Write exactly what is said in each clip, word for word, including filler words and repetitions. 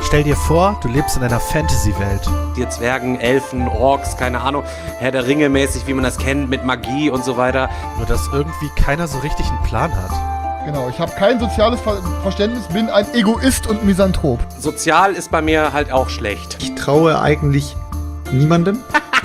Stell dir vor, du lebst in einer Fantasy-Welt. Die Zwergen, Elfen, Orks, keine Ahnung, Herr der Ringe mäßig, wie man das kennt, mit Magie und so weiter. Nur dass irgendwie keiner so richtig einen Plan hat. Genau, ich habe kein soziales Ver Verständnis, bin ein Egoist und Misanthrop. Sozial ist bei mir halt auch schlecht. Ich traue eigentlich niemandem.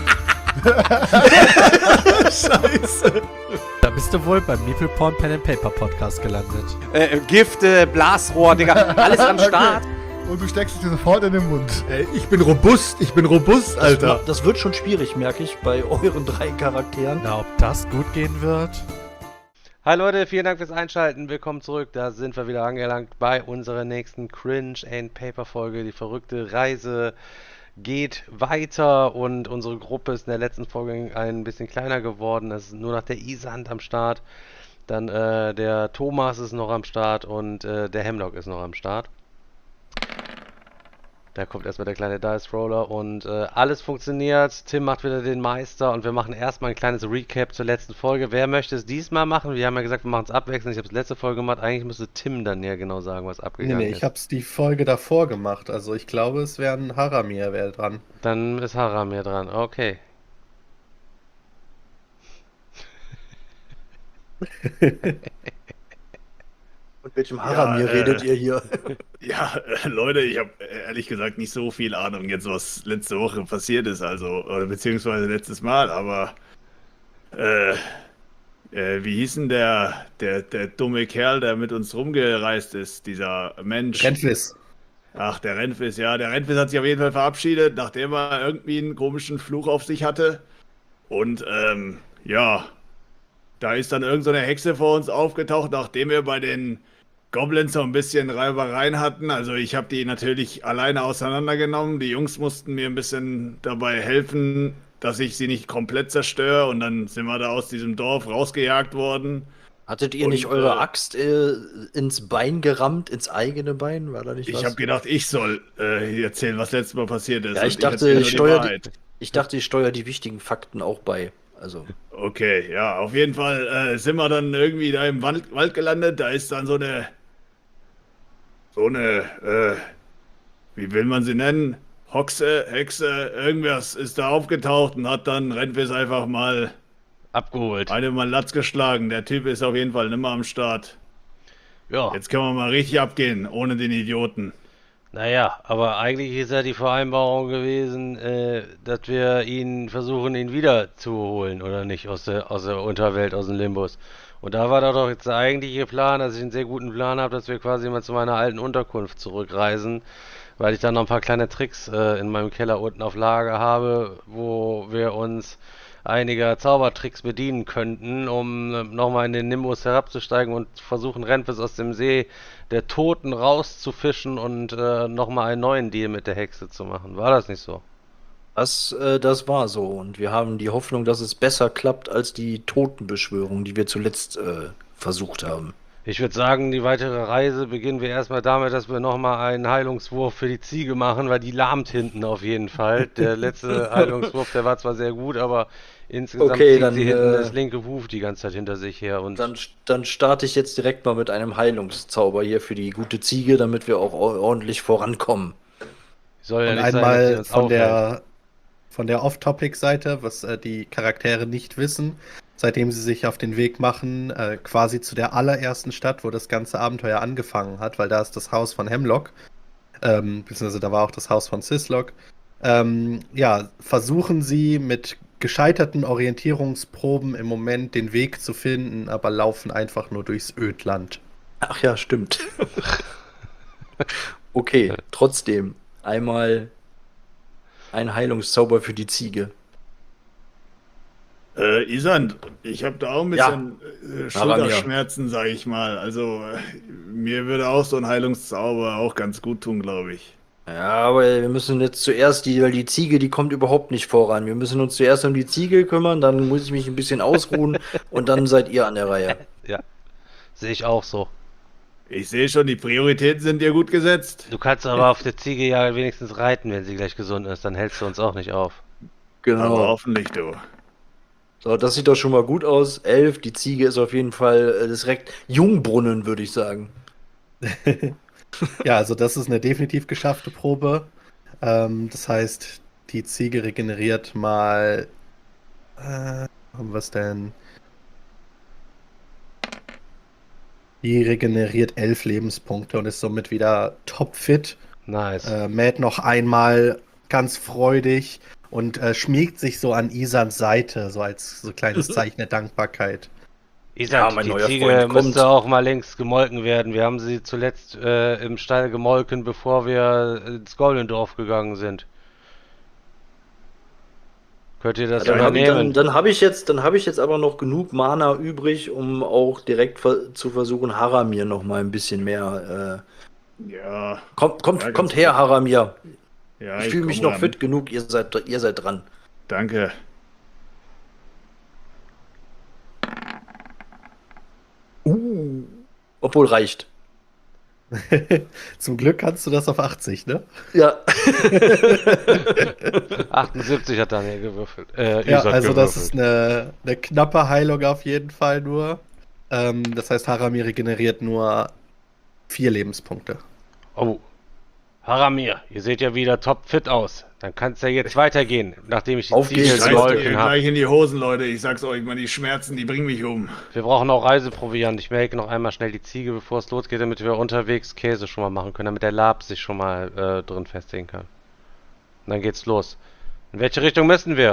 Scheiße. Da bist du wohl beim Meeple Porn Pen and Paper Podcast gelandet. Äh, Gifte, Blasrohr, Digga, alles am Start. Okay. Und du steckst es dir sofort in den Mund. Ey, ich bin robust, ich bin robust, Alter. Das, das wird schon schwierig, merke ich, bei euren drei Charakteren. Na, ob das gut gehen wird? Hi Leute, vielen Dank fürs Einschalten. Willkommen zurück. Da sind wir wieder angelangt bei unserer nächsten Cringe and Paper Folge. Die verrückte Reise geht weiter und unsere Gruppe ist in der letzten Folge ein bisschen kleiner geworden. Es ist nur noch der Isand am Start. Dann äh, der Thomas ist noch am Start und äh, der Hemlock ist noch am Start. Da kommt erstmal der kleine Dice Roller und äh, alles funktioniert. Tim macht wieder den Meister und wir machen erstmal ein kleines Recap zur letzten Folge. Wer möchte es diesmal machen? Wir haben ja gesagt, wir machen es abwechselnd. Ich habe es letzte Folge gemacht. Eigentlich müsste Tim dann ja genau sagen, was abgegangen Nee, nee, ist. ich hab's die Folge davor gemacht. Also ich glaube, es wäre ein Haramir wäre dran. Dann ist Haramir dran. Okay. Mit welchem Haramir Ja, äh, redet ihr hier? Ja, äh, Leute, ich habe ehrlich gesagt nicht so viel Ahnung jetzt, was letzte Woche passiert ist, also, oder beziehungsweise letztes Mal, aber äh, äh, wie hieß denn der, der, der dumme Kerl, der mit uns rumgereist ist, dieser Mensch? Renfis. Ach, der Renfis, ja, der Renfis hat sich auf jeden Fall verabschiedet, nachdem er irgendwie einen komischen Fluch auf sich hatte. Und, ähm, ja, da ist dann irgend so eine Hexe vor uns aufgetaucht, nachdem wir bei den Goblins so ein bisschen Reibereien hatten. Also ich habe die natürlich alleine auseinandergenommen. Die Jungs mussten mir ein bisschen dabei helfen, dass ich sie nicht komplett zerstöre. Und dann sind wir da aus diesem Dorf rausgejagt worden. Hattet ihr Und, nicht eure äh, Axt äh, ins Bein gerammt, ins eigene Bein? War da nicht was? Ich habe gedacht, ich soll äh, erzählen, was letztes Mal passiert ist. Ja, ich Und dachte, erzähl nur ich die steuere die, Wahrheit. ich dachte, ich steuere die wichtigen Fakten auch bei. Also, Okay, ja, auf jeden Fall äh, sind wir dann irgendwie da im Wald, Wald gelandet. Da ist dann so eine, so eine, äh, wie will man sie nennen? Hoxe, Hexe, irgendwas ist da aufgetaucht und hat dann Renfis einfach mal Abgeholt. eine mal Latz geschlagen. Der Typ ist auf jeden Fall nimmer am Start. Ja. Jetzt können wir mal richtig abgehen, ohne den Idioten. Naja, aber eigentlich ist ja die Vereinbarung gewesen, äh, dass wir ihn versuchen, ihn wieder zu holen, oder nicht, aus der, aus der Unterwelt, aus dem Limbus. Und da war doch jetzt der eigentliche Plan, dass ich einen sehr guten Plan habe, dass wir quasi mal zu meiner alten Unterkunft zurückreisen, weil ich dann noch ein paar kleine Tricks äh, in meinem Keller unten auf Lager habe, wo wir uns einiger Zaubertricks bedienen könnten, um äh, nochmal in den Nimbus herabzusteigen und versuchen, Renfis aus dem See der Toten rauszufischen und äh, nochmal einen neuen Deal mit der Hexe zu machen. War das nicht so? das, äh, das war so. Und wir haben die Hoffnung, dass es besser klappt als die Totenbeschwörung, die wir zuletzt äh, versucht haben. Ich würde sagen, die weitere Reise beginnen wir erstmal damit, dass wir nochmal einen Heilungswurf für die Ziege machen, weil die lahmt hinten auf jeden Fall. Der letzte Heilungswurf, der war zwar sehr gut, aber insgesamt Okay, zieht dann, sie hinten äh, das linke Huf die ganze Zeit hinter sich her. Und Dann, dann starte ich jetzt direkt mal mit einem Heilungszauber hier für die gute Ziege, damit wir auch or- ordentlich vorankommen. soll ja Und nicht sein, dass sie einmal uns von aufhält. der, von der Off-Topic-Seite, was äh, die Charaktere nicht wissen, seitdem sie sich auf den Weg machen, äh, quasi zu der allerersten Stadt, wo das ganze Abenteuer angefangen hat, weil da ist das Haus von Hemlock, ähm, beziehungsweise da war auch das Haus von Sislock. Ähm, ja, versuchen sie mit gescheiterten Orientierungsproben im Moment den Weg zu finden, aber laufen einfach nur durchs Ödland. Ach ja, stimmt. Okay, trotzdem einmal ein Heilungszauber für die Ziege. Äh, Isand, ich habe da auch ein Ja. bisschen äh, Haramir. Schulterschmerzen, sage ich mal. Also äh, mir würde auch so ein Heilungszauber auch ganz gut tun, glaube ich. Ja, aber wir müssen jetzt zuerst die, weil die Ziege, die kommt überhaupt nicht voran. Wir müssen uns zuerst um die Ziege kümmern, dann muss ich mich ein bisschen ausruhen und dann seid ihr an der Reihe. Ja, sehe ich auch so. Ich sehe schon, die Prioritäten sind dir gut gesetzt. Du kannst aber auf der Ziege ja wenigstens reiten, wenn sie gleich gesund ist, dann hältst du uns auch nicht auf. Aber Genau. hoffentlich, du. So, das sieht doch schon mal gut aus. Elf, die Ziege ist auf jeden Fall äh, das direkt Jungbrunnen, würde ich sagen. Ja, also das ist eine definitiv geschaffte Probe. Ähm, das heißt, die Ziege regeneriert mal. Äh, haben wir es denn? Die regeneriert elf Lebenspunkte und ist somit wieder topfit. Nice. Äh, mäht noch einmal ganz freudig und äh, schmiegt sich so an Isans Seite, so als so kleines Zeichen der Dankbarkeit. Isaac, Ja, mein die neuer Ziege Freund kommt. müsste auch mal längst gemolken werden. Wir haben sie zuletzt äh, im Stall gemolken, bevor wir ins Goblindorf gegangen sind. Könnt ihr das Ja, dann habe ich, dann, übernehmen? dann hab ich, jetzt- dann hab ich jetzt aber noch genug Mana übrig, um auch direkt ver zu versuchen, Haramir noch mal ein bisschen mehr. Ja, Äh, kommt kommt, Ja, ganz kommt her, gut. Haramir. ja, Ich fühle mich komm noch ran. fit genug, ihr seid, ihr seid dran. Danke. Obwohl reicht. Zum Glück kannst du das auf achtzig, ne? Ja. achtundsiebzig hat Daniel gewürfelt. Äh, Ja, Isaac also das gewürfelt. ist eine, eine knappe Heilung auf jeden Fall nur. Ähm, das heißt, Haramir regeneriert nur vier Lebenspunkte. Oh. Haramir, ihr seht ja wieder topfit aus. Dann kann es ja jetzt weitergehen, nachdem ich die Auf Ziege geht's. Scheißt ihr gemolken habe. gleich in die Hosen, Leute. Ich sag's euch mal, die Schmerzen, die bringen mich um. Wir brauchen auch Reiseproviant. Ich melke noch einmal schnell die Ziege, bevor es losgeht, damit wir unterwegs Käse schon mal machen können, damit der Lab sich schon mal äh, drin festigen kann. Und dann geht's los. In welche Richtung müssen wir?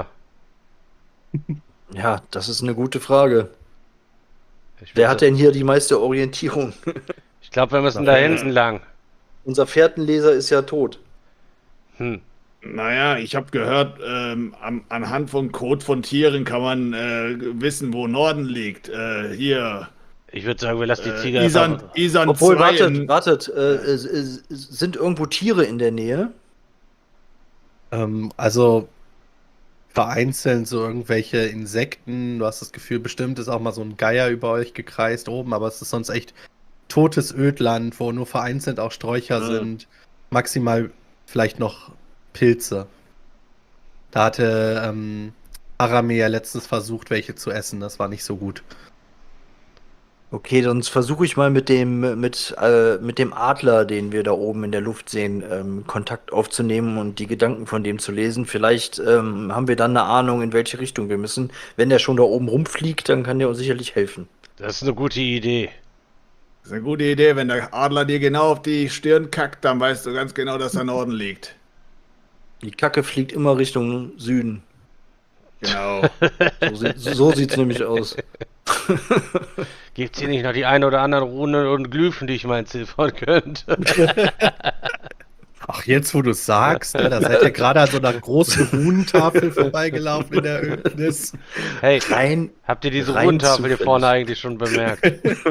Ja, das ist eine gute Frage. Ich Wer würd hat sa- denn hier die meiste Orientierung? Ich glaube, wir müssen da hinten lang. Unser Fährtenleser ist ja tot. Hm. Naja, ich habe gehört, ähm, am, anhand von Code von Tieren kann man äh, wissen, wo Norden liegt. Äh, hier, Ich würde sagen, wir lassen die Ziege äh, Isan, einfach... Isan Obwohl, zwei wartet, in- wartet, äh, äh, äh, sind irgendwo Tiere in der Nähe? Ähm, also vereinzelt so irgendwelche Insekten. Du hast das Gefühl, bestimmt ist auch mal so ein Geier über euch gekreist oben, aber es ist sonst echt totes Ödland, wo nur vereinzelt auch Sträucher Ja. sind. Maximal vielleicht noch Pilze. Da hatte ähm, Aramir ja letztens versucht, welche zu essen. Das war nicht so gut. Okay, sonst versuche ich mal mit dem, mit, äh, mit dem Adler, den wir da oben in der Luft sehen, ähm, Kontakt aufzunehmen und die Gedanken von dem zu lesen. Vielleicht ähm, haben wir dann eine Ahnung, in welche Richtung wir müssen. Wenn der schon da oben rumfliegt, dann kann der uns sicherlich helfen. Das ist eine gute Idee. Das ist eine gute Idee. Wenn der Adler dir genau auf die Stirn kackt, dann weißt du ganz genau, dass der Norden liegt. Die Kacke fliegt immer Richtung Süden. Genau. So, sieht, so sieht's nämlich aus. Gibt's hier nicht noch die ein oder anderen Runen und Glyphen, die ich mal entziffern könnte? Ach, jetzt wo du es sagst, ne, da seid ihr gerade an so einer großen Runentafel vorbeigelaufen in der Ödnis. Hey, Rein. habt ihr diese Rein Runentafel hier zufällig. vorne eigentlich schon bemerkt?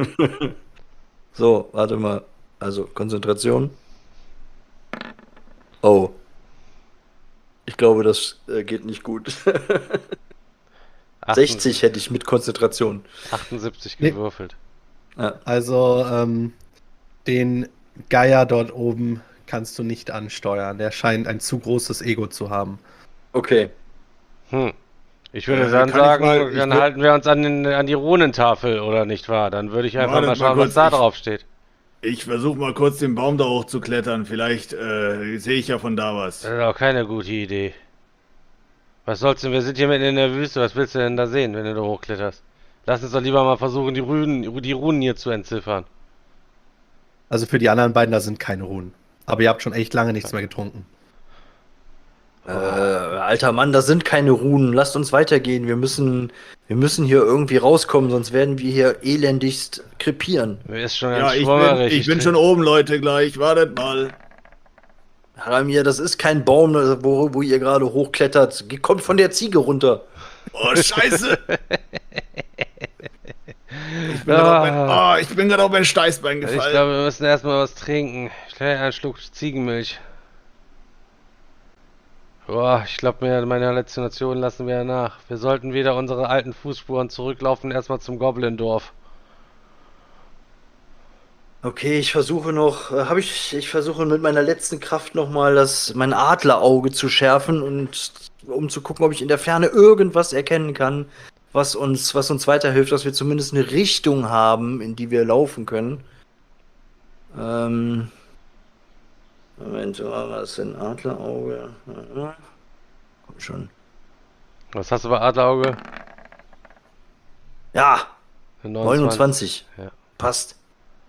So, warte mal. Also, Konzentration. Oh. Ich glaube, das äh, geht nicht gut. sechzig hätte ich mit Konzentration. achtundsiebzig Nee. gewürfelt. Ja. Also, ähm, den Geier dort oben kannst du nicht ansteuern. Der scheint ein zu großes Ego zu haben. Okay. Hm. Ich würde Äh, dann kann ich sagen, mal- ich dann würd- halten wir uns an, den, an die Runentafel, oder nicht wahr? Dann würde ich einfach Wartet mal mal schauen, was kurz, da ich- drauf steht. Ich versuche mal kurz den Baum da hoch zu klettern. Vielleicht äh, sehe ich ja von da was. Das ist auch keine gute Idee. Was soll's denn? Wir sind hier mitten in der Wüste. Was willst du denn da sehen, wenn du da hochkletterst? Lass uns doch lieber mal versuchen, die Runen, die Runen hier zu entziffern. Also für die anderen beiden, da sind keine Runen. Aber ihr habt schon echt lange nichts mehr getrunken. Äh, alter Mann, das sind keine Runen. Lasst uns weitergehen. Wir müssen, wir müssen hier irgendwie rauskommen, sonst werden wir hier elendigst krepieren. Mir ist schon Ja, ganz ich bin, schwummerig. ich bin trin- schon oben, Leute, gleich. Wartet mal. Haramir, das ist kein Baum, wo, wo ihr gerade hochklettert. Ge- Kommt von der Ziege runter. Oh, scheiße. Ich bin gerade auf mein, oh, ich bin gerade auf mein Steißbein Ich gefallen. glaube, wir müssen erstmal was trinken. Schnell einen Schluck Ziegenmilch. Boah, ich glaube, mir meine Halluzinationen lassen wir nach. Wir sollten wieder unsere alten Fußspuren zurücklaufen, erstmal zum Goblindorf. Okay, ich versuche noch, äh, habe ich, ich versuche mit meiner letzten Kraft nochmal das, mein Adlerauge zu schärfen und um zu gucken, ob ich in der Ferne irgendwas erkennen kann, was uns, was uns weiterhilft, dass wir zumindest eine Richtung haben, in die wir laufen können. Ähm, Moment, was ist denn Adlerauge? Ja, komm schon. Was hast du bei Adlerauge? Ja, Eine neunundzwanzig. Ja. Passt.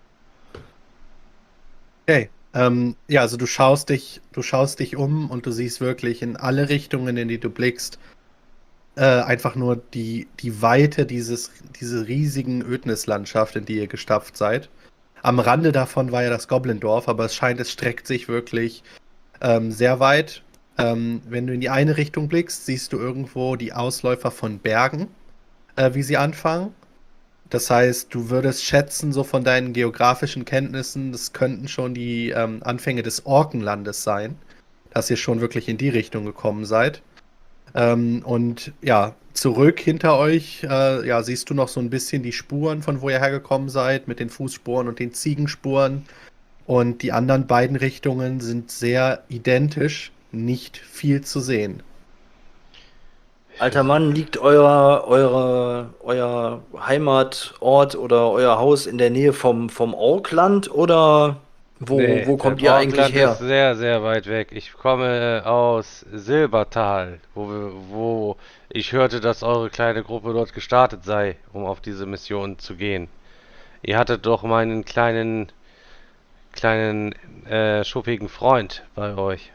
Okay. Ähm, ja, also du schaust dich, du schaust dich um und du siehst wirklich in alle Richtungen, in die du blickst, äh, einfach nur die, die Weite dieses, diese riesigen Ödnislandschaft, in die ihr gestapft seid. Am Rande davon war ja das Goblindorf, aber es scheint, es streckt sich wirklich ähm, sehr weit. Ähm, wenn du in die eine Richtung blickst, siehst du irgendwo die Ausläufer von Bergen, äh, wie sie anfangen. Das heißt, du würdest schätzen, so von deinen geografischen Kenntnissen, das könnten schon die ähm, Anfänge des Orkenlandes sein, dass ihr schon wirklich in die Richtung gekommen seid. Ähm, und ja, zurück hinter euch, äh, ja, siehst du noch so ein bisschen die Spuren, von wo ihr hergekommen seid, mit den Fußspuren und den Ziegenspuren. Und die anderen beiden Richtungen sind sehr identisch, nicht viel zu sehen. Alter Mann, liegt euer, eure, euer Heimatort oder euer Haus in der Nähe vom, vom Orkland oder wo, Nee, wo kommt das ihr eigentlich Orkland her? ist sehr, sehr weit weg. Ich komme aus Silbertal, wo, wir, wo ich hörte, dass eure kleine Gruppe dort gestartet sei, um auf diese Mission zu gehen. Ihr hattet doch meinen kleinen, kleinen, äh, schuppigen Freund bei euch.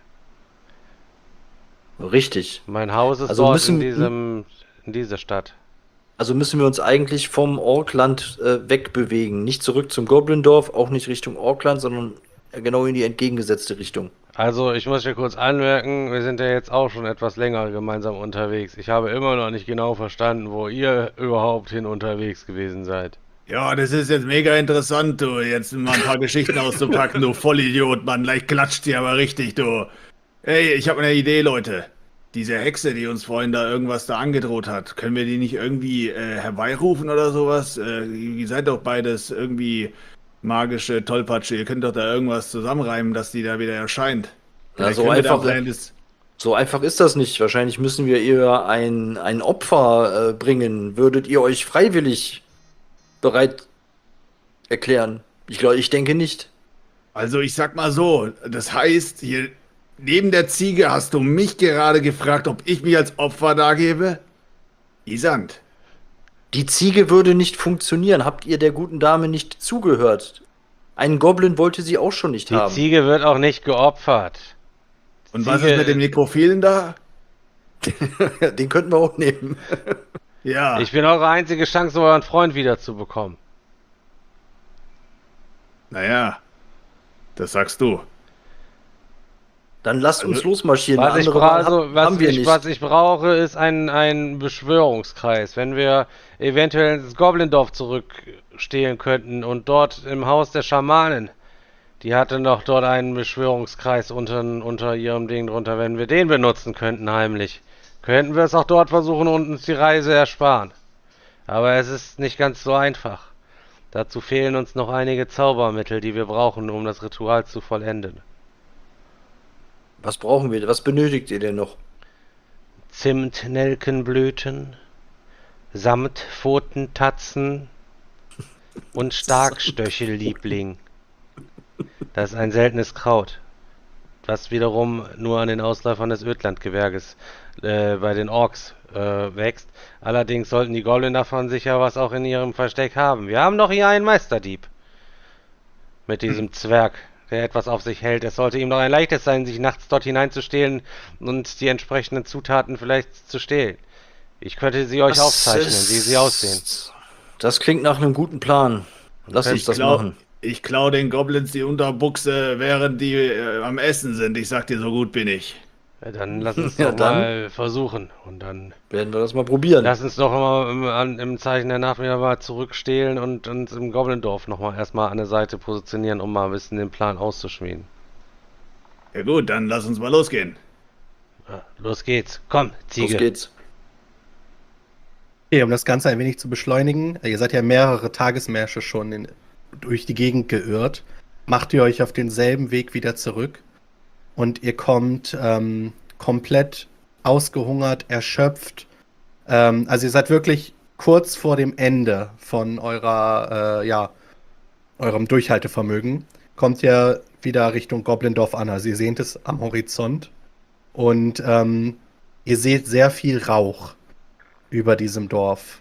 Richtig. Mein Haus ist Also dort müssen- in diesem, in dieser Stadt. Also müssen wir uns eigentlich vom Orkland äh, wegbewegen. Nicht zurück zum Goblindorf, auch nicht Richtung Orkland, sondern genau in die entgegengesetzte Richtung. Also, ich muss hier kurz anmerken, wir sind ja jetzt auch schon etwas länger gemeinsam unterwegs. Ich habe immer noch nicht genau verstanden, wo ihr überhaupt hin unterwegs gewesen seid. Ja, das ist jetzt mega interessant, du. Jetzt mal ein paar Geschichten auszupacken, du Vollidiot, Mann. Gleich klatscht dir aber richtig, du. Ey, ich habe eine Idee, Leute. Diese Hexe, die uns vorhin da irgendwas da angedroht hat, können wir die nicht irgendwie äh, herbeirufen oder sowas? Äh, ihr seid doch beides irgendwie magische Tollpatsche. Ihr könnt doch da irgendwas zusammenreimen, dass die da wieder erscheint. Ja, Vielleicht so können wir da einfach- ein kleines- So einfach ist das nicht. Wahrscheinlich müssen wir ihr ein, ein Opfer äh, bringen. Würdet ihr euch freiwillig bereit erklären? Ich glaube, ich denke nicht. Also ich sag mal so, das heißt, hier neben der Ziege hast du mich gerade gefragt, ob ich mich als Opfer dargebe? Isand. Die Ziege würde nicht funktionieren. Habt ihr der guten Dame nicht zugehört? Einen Goblin wollte sie auch schon nicht Die haben. Ziege wird auch nicht geopfert. Und was Ziege- ist mit dem Nekrophilen da? Den könnten wir auch nehmen. Ja, Ich bin eure einzige Chance, euren Freund wiederzubekommen. naja, das sagst du. Dann lasst uns Also, losmarschieren. Was Eine ich, andere bra Wahl also, hab- was, haben wir ich, nicht. was ich brauche, ist ein, ein Beschwörungskreis. Wenn wir eventuell ins Goblindorf zurückstehlen könnten und dort im Haus der Schamanen, die hatte noch dort einen Beschwörungskreis unter, unter ihrem Ding drunter, wenn wir den benutzen könnten heimlich, könnten wir es auch dort versuchen und uns die Reise ersparen. Aber es ist nicht ganz so einfach. Dazu fehlen uns noch einige Zaubermittel, die wir brauchen, um das Ritual zu vollenden. Was brauchen wir? Was benötigt ihr denn noch? Zimtnelkenblüten, Samtpfotentatzen und Starkstöchelliebling. Das ist ein seltenes Kraut, was wiederum nur an den Ausläufern des Ödlandgebirges äh, bei den Orks äh, wächst. Allerdings sollten die Goblin davon sicher was auch in ihrem Versteck haben. Wir haben doch hier einen Meisterdieb mit diesem Zwerg, der etwas auf sich hält. Es sollte ihm doch ein leichtes sein, sich nachts dort hineinzustehlen und die entsprechenden Zutaten vielleicht zu stehlen. Ich könnte sie euch Das aufzeichnen, ist- wie sie aussehen. Das klingt nach einem guten Plan. Lass uns Ich das glaub- machen. Ich klau den Goblins die Unterbuchse, während die äh, am Essen sind. Ich sag dir, so gut bin ich. Ja, dann lass uns Ja, doch dann. mal versuchen. Und dann Werden wir das mal probieren. lass uns doch mal im, an, im Zeichen der Nacht wieder mal zurückstehlen und uns im Goblindorf nochmal erstmal an der Seite positionieren, um mal ein bisschen den Plan auszuschmieden. Ja gut, dann lass uns mal losgehen. Ja, los geht's. Komm, Ziege. Los geht's. Okay, um das Ganze ein wenig zu beschleunigen, ihr seid ja mehrere Tagesmärsche schon in, durch die Gegend geirrt, macht ihr euch auf denselben Weg wieder zurück und ihr kommt ähm, komplett ausgehungert, erschöpft. Ähm, also ihr seid wirklich kurz vor dem Ende von eurer, äh, ja, eurem Durchhaltevermögen. Kommt ihr wieder Richtung Goblindorf an. Also ihr seht es am Horizont. Und ähm, ihr seht sehr viel Rauch über diesem Dorf.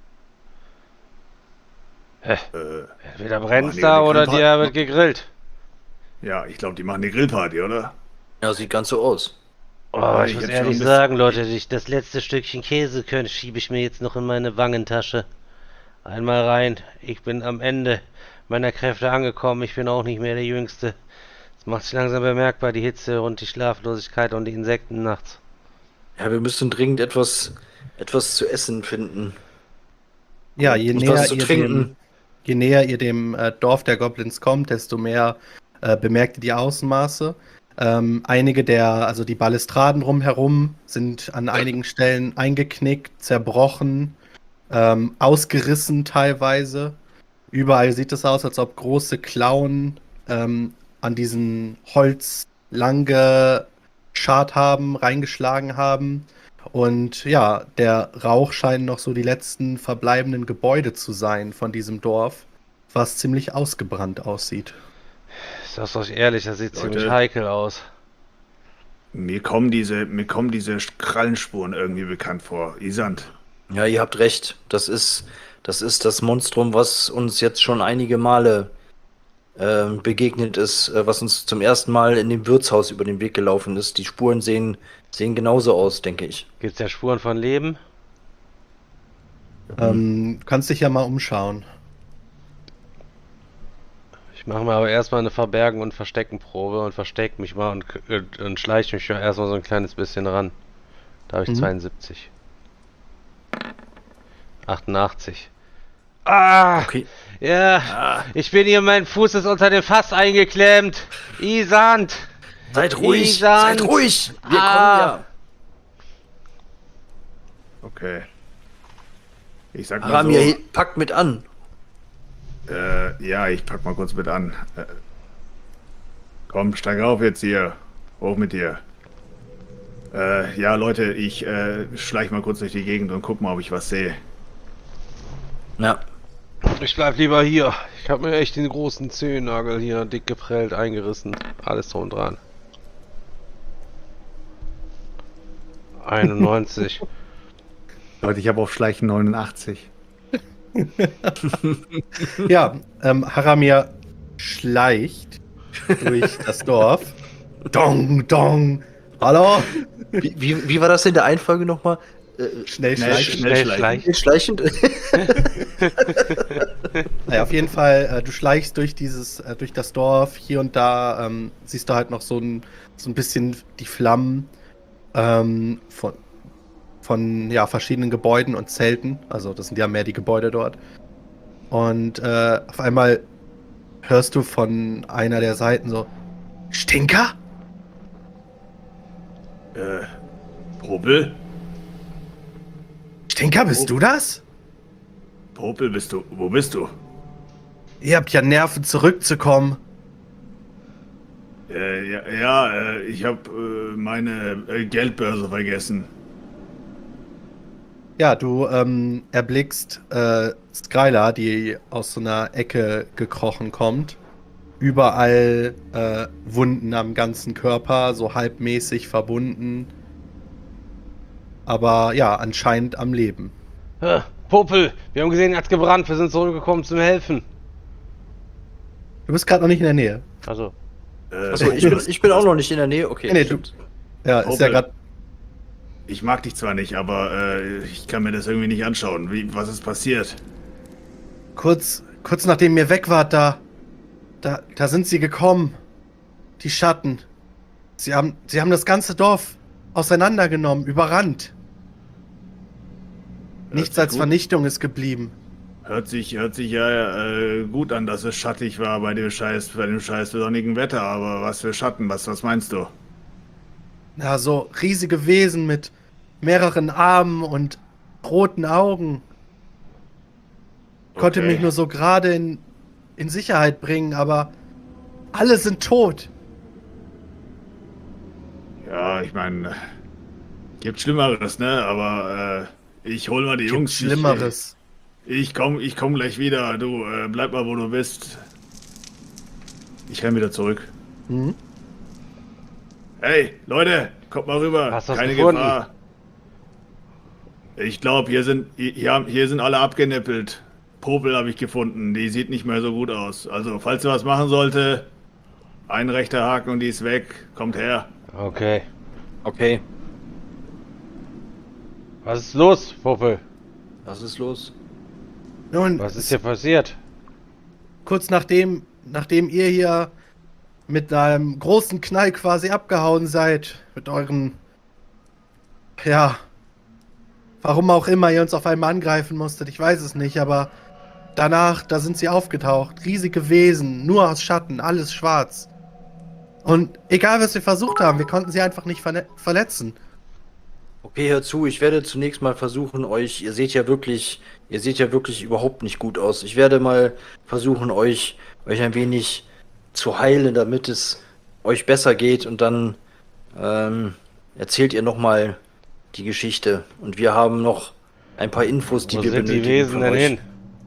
Hä? Äh, Entweder Machen brennt's die da eine oder die Grillparty? wird gegrillt. ja, ich glaube, die machen eine Grillparty, oder? Ja, sieht ganz so aus. Oh, Ja, ich ich muss hätte ehrlich schon das- sagen, Leute, ich, das letzte Stückchen Käse können, schiebe ich mir jetzt noch in meine Wangentasche. Einmal rein. Ich bin am Ende meiner Kräfte angekommen. Ich bin auch nicht mehr der Jüngste. Es macht sich langsam bemerkbar, die Hitze und die Schlaflosigkeit und die Insekten nachts. Ja, wir müssen dringend etwas, etwas zu essen finden. Ja, je Und näher, was zu ihr trinken. dem, je näher ihr dem äh, Dorf der Goblins kommt, desto mehr äh, bemerkt ihr die Außenmaße. Ähm, einige der, also die Balustraden rumherum sind an einigen Stellen eingeknickt, zerbrochen, ähm, ausgerissen teilweise. Überall sieht es aus, als ob große Klauen ähm, an diesen Holz lang geschart haben, reingeschlagen haben. Und ja, der Rauch scheint noch so die letzten verbleibenden Gebäude zu sein von diesem Dorf, was ziemlich ausgebrannt aussieht. Ich sag's euch ehrlich, das sieht Leute. ziemlich heikel aus. Mir kommen diese, mir kommen diese Krallenspuren irgendwie bekannt vor. Isand. Ja, ihr habt recht. Das ist, das ist das Monstrum, was uns jetzt schon einige Male ähm, begegnet ist, äh, was uns zum ersten Mal in dem Wirtshaus über den Weg gelaufen ist. Die Spuren sehen, sehen genauso aus, denke ich. Gibt's ja Spuren von Leben? Ähm, du kannst dich ja mal umschauen. Ich mache mir aber erstmal eine Verbergen- und Versteckenprobe und versteck mich mal und, und, und schleiche mich erstmal so ein kleines bisschen ran. Da habe ich Mhm. zweiundsiebzig. achtundachtzig. Ah! Okay. Ja, ich bin hier, mein Fuß ist unter dem Fass eingeklemmt. Isand! Seid ruhig, Isand! seid ruhig. Wir Ah. kommen Okay. Ich sag ja. mal Ramir, so, he- packt mit an. äh, ja, ich pack mal kurz mit an. Äh, komm, steig auf jetzt hier. Hoch mit dir. Äh, ja, Leute, ich äh, schleich mal kurz durch die Gegend und guck mal, ob ich was sehe. Ja. Ich bleib lieber hier. Ich habe mir echt den großen Zehennagel hier dick geprellt, eingerissen. Alles drum und dran. einundneunzig. Leute, ich habe auf Schleichen neunundachtzig. Ja, ähm, Haramir schleicht durch das Dorf. Dong, dong. Hallo? Wie, wie, wie war das in der Einfolge nochmal? Äh, Schnell Schnell, schleichen. schnell schleichen. schleichend? Naja, auf jeden Fall, äh, du schleichst durch dieses, äh, durch das Dorf. Hier und da ähm, siehst du halt noch so ein, so ein bisschen die Flammen ähm, von, von ja, verschiedenen Gebäuden und Zelten. Also das sind ja mehr die Gebäude dort. Und äh, auf einmal hörst du von einer der Seiten so: Stinker? Äh, Popel? Stinker, bist du das? Popel, bist du? Wo bist du? Ihr habt ja Nerven, zurückzukommen. Äh, ja, ja äh, ich habe äh, meine äh, Geldbörse vergessen. Ja, du ähm, erblickst äh, Skylar, die aus so einer Ecke gekrochen kommt. Überall äh, Wunden am ganzen Körper, so halbmäßig verbunden. Aber ja, anscheinend am Leben. Ah, Popel, wir haben gesehen, er hat gebrannt. Wir sind zurückgekommen zum Helfen. Du bist gerade noch nicht in der Nähe. Also, Äh, Achso, ich bin, ich bin auch noch nicht in der Nähe. Okay. Nee, nee, du- stimmt. Ja, ist ja Popel. gerade. Ich mag dich zwar nicht, aber äh, ich kann mir das irgendwie nicht anschauen. Wie, was ist passiert? Kurz, kurz nachdem ihr weg wart, da, da, da sind sie gekommen. Die Schatten. Sie haben, sie haben das ganze Dorf auseinandergenommen, überrannt. Hört Nichts sich als gut- Vernichtung ist geblieben. Hört sich, hört sich ja äh, gut an, dass es schattig war bei dem scheiß, bei dem scheiß sonnigen Wetter, aber was für Schatten, was, was meinst du? Ja, so riesige Wesen mit mehreren Armen und roten Augen. Konnte Okay. mich nur so gerade in, in Sicherheit bringen, aber alle sind tot. Ja, ich meine, gibt Schlimmeres, ne? Aber äh, ich hol mal die Gibt Jungs. Schlimmeres. Ich, ich komm, ich komm gleich wieder. Du äh, bleib mal, wo du bist. Ich renn wieder zurück. Mhm. Hey, Leute, kommt mal rüber. Hast du was Keine gefunden? Gefahr. Ich glaube, hier sind, hier, haben- hier sind alle abgenippelt. Popel habe ich gefunden. Die sieht nicht mehr so gut aus. Also, falls ihr was machen sollte, ein rechter Haken und die ist weg. Kommt her. Okay. Okay, Was ist los, Puppel? was ist los? Nun, Was ist hier passiert? kurz nachdem, nachdem ihr hier mit einem großen Knall quasi abgehauen seid, mit euren, ja, warum auch immer ihr uns auf einmal angreifen musstet, ich weiß es nicht, aber danach, da sind sie aufgetaucht, riesige Wesen, nur aus Schatten, alles schwarz. Und egal was wir versucht haben, wir konnten sie einfach nicht verle verletzen. Okay, hör zu, ich werde zunächst mal versuchen, euch, ihr seht ja wirklich, ihr seht ja wirklich überhaupt nicht gut aus. Ich werde mal versuchen, euch, euch ein wenig zu heilen, damit es euch besser geht und dann ähm, erzählt ihr nochmal die Geschichte. Und wir haben noch ein paar Infos, die Wo wir sind die benötigen Wesen von denn euch. hin?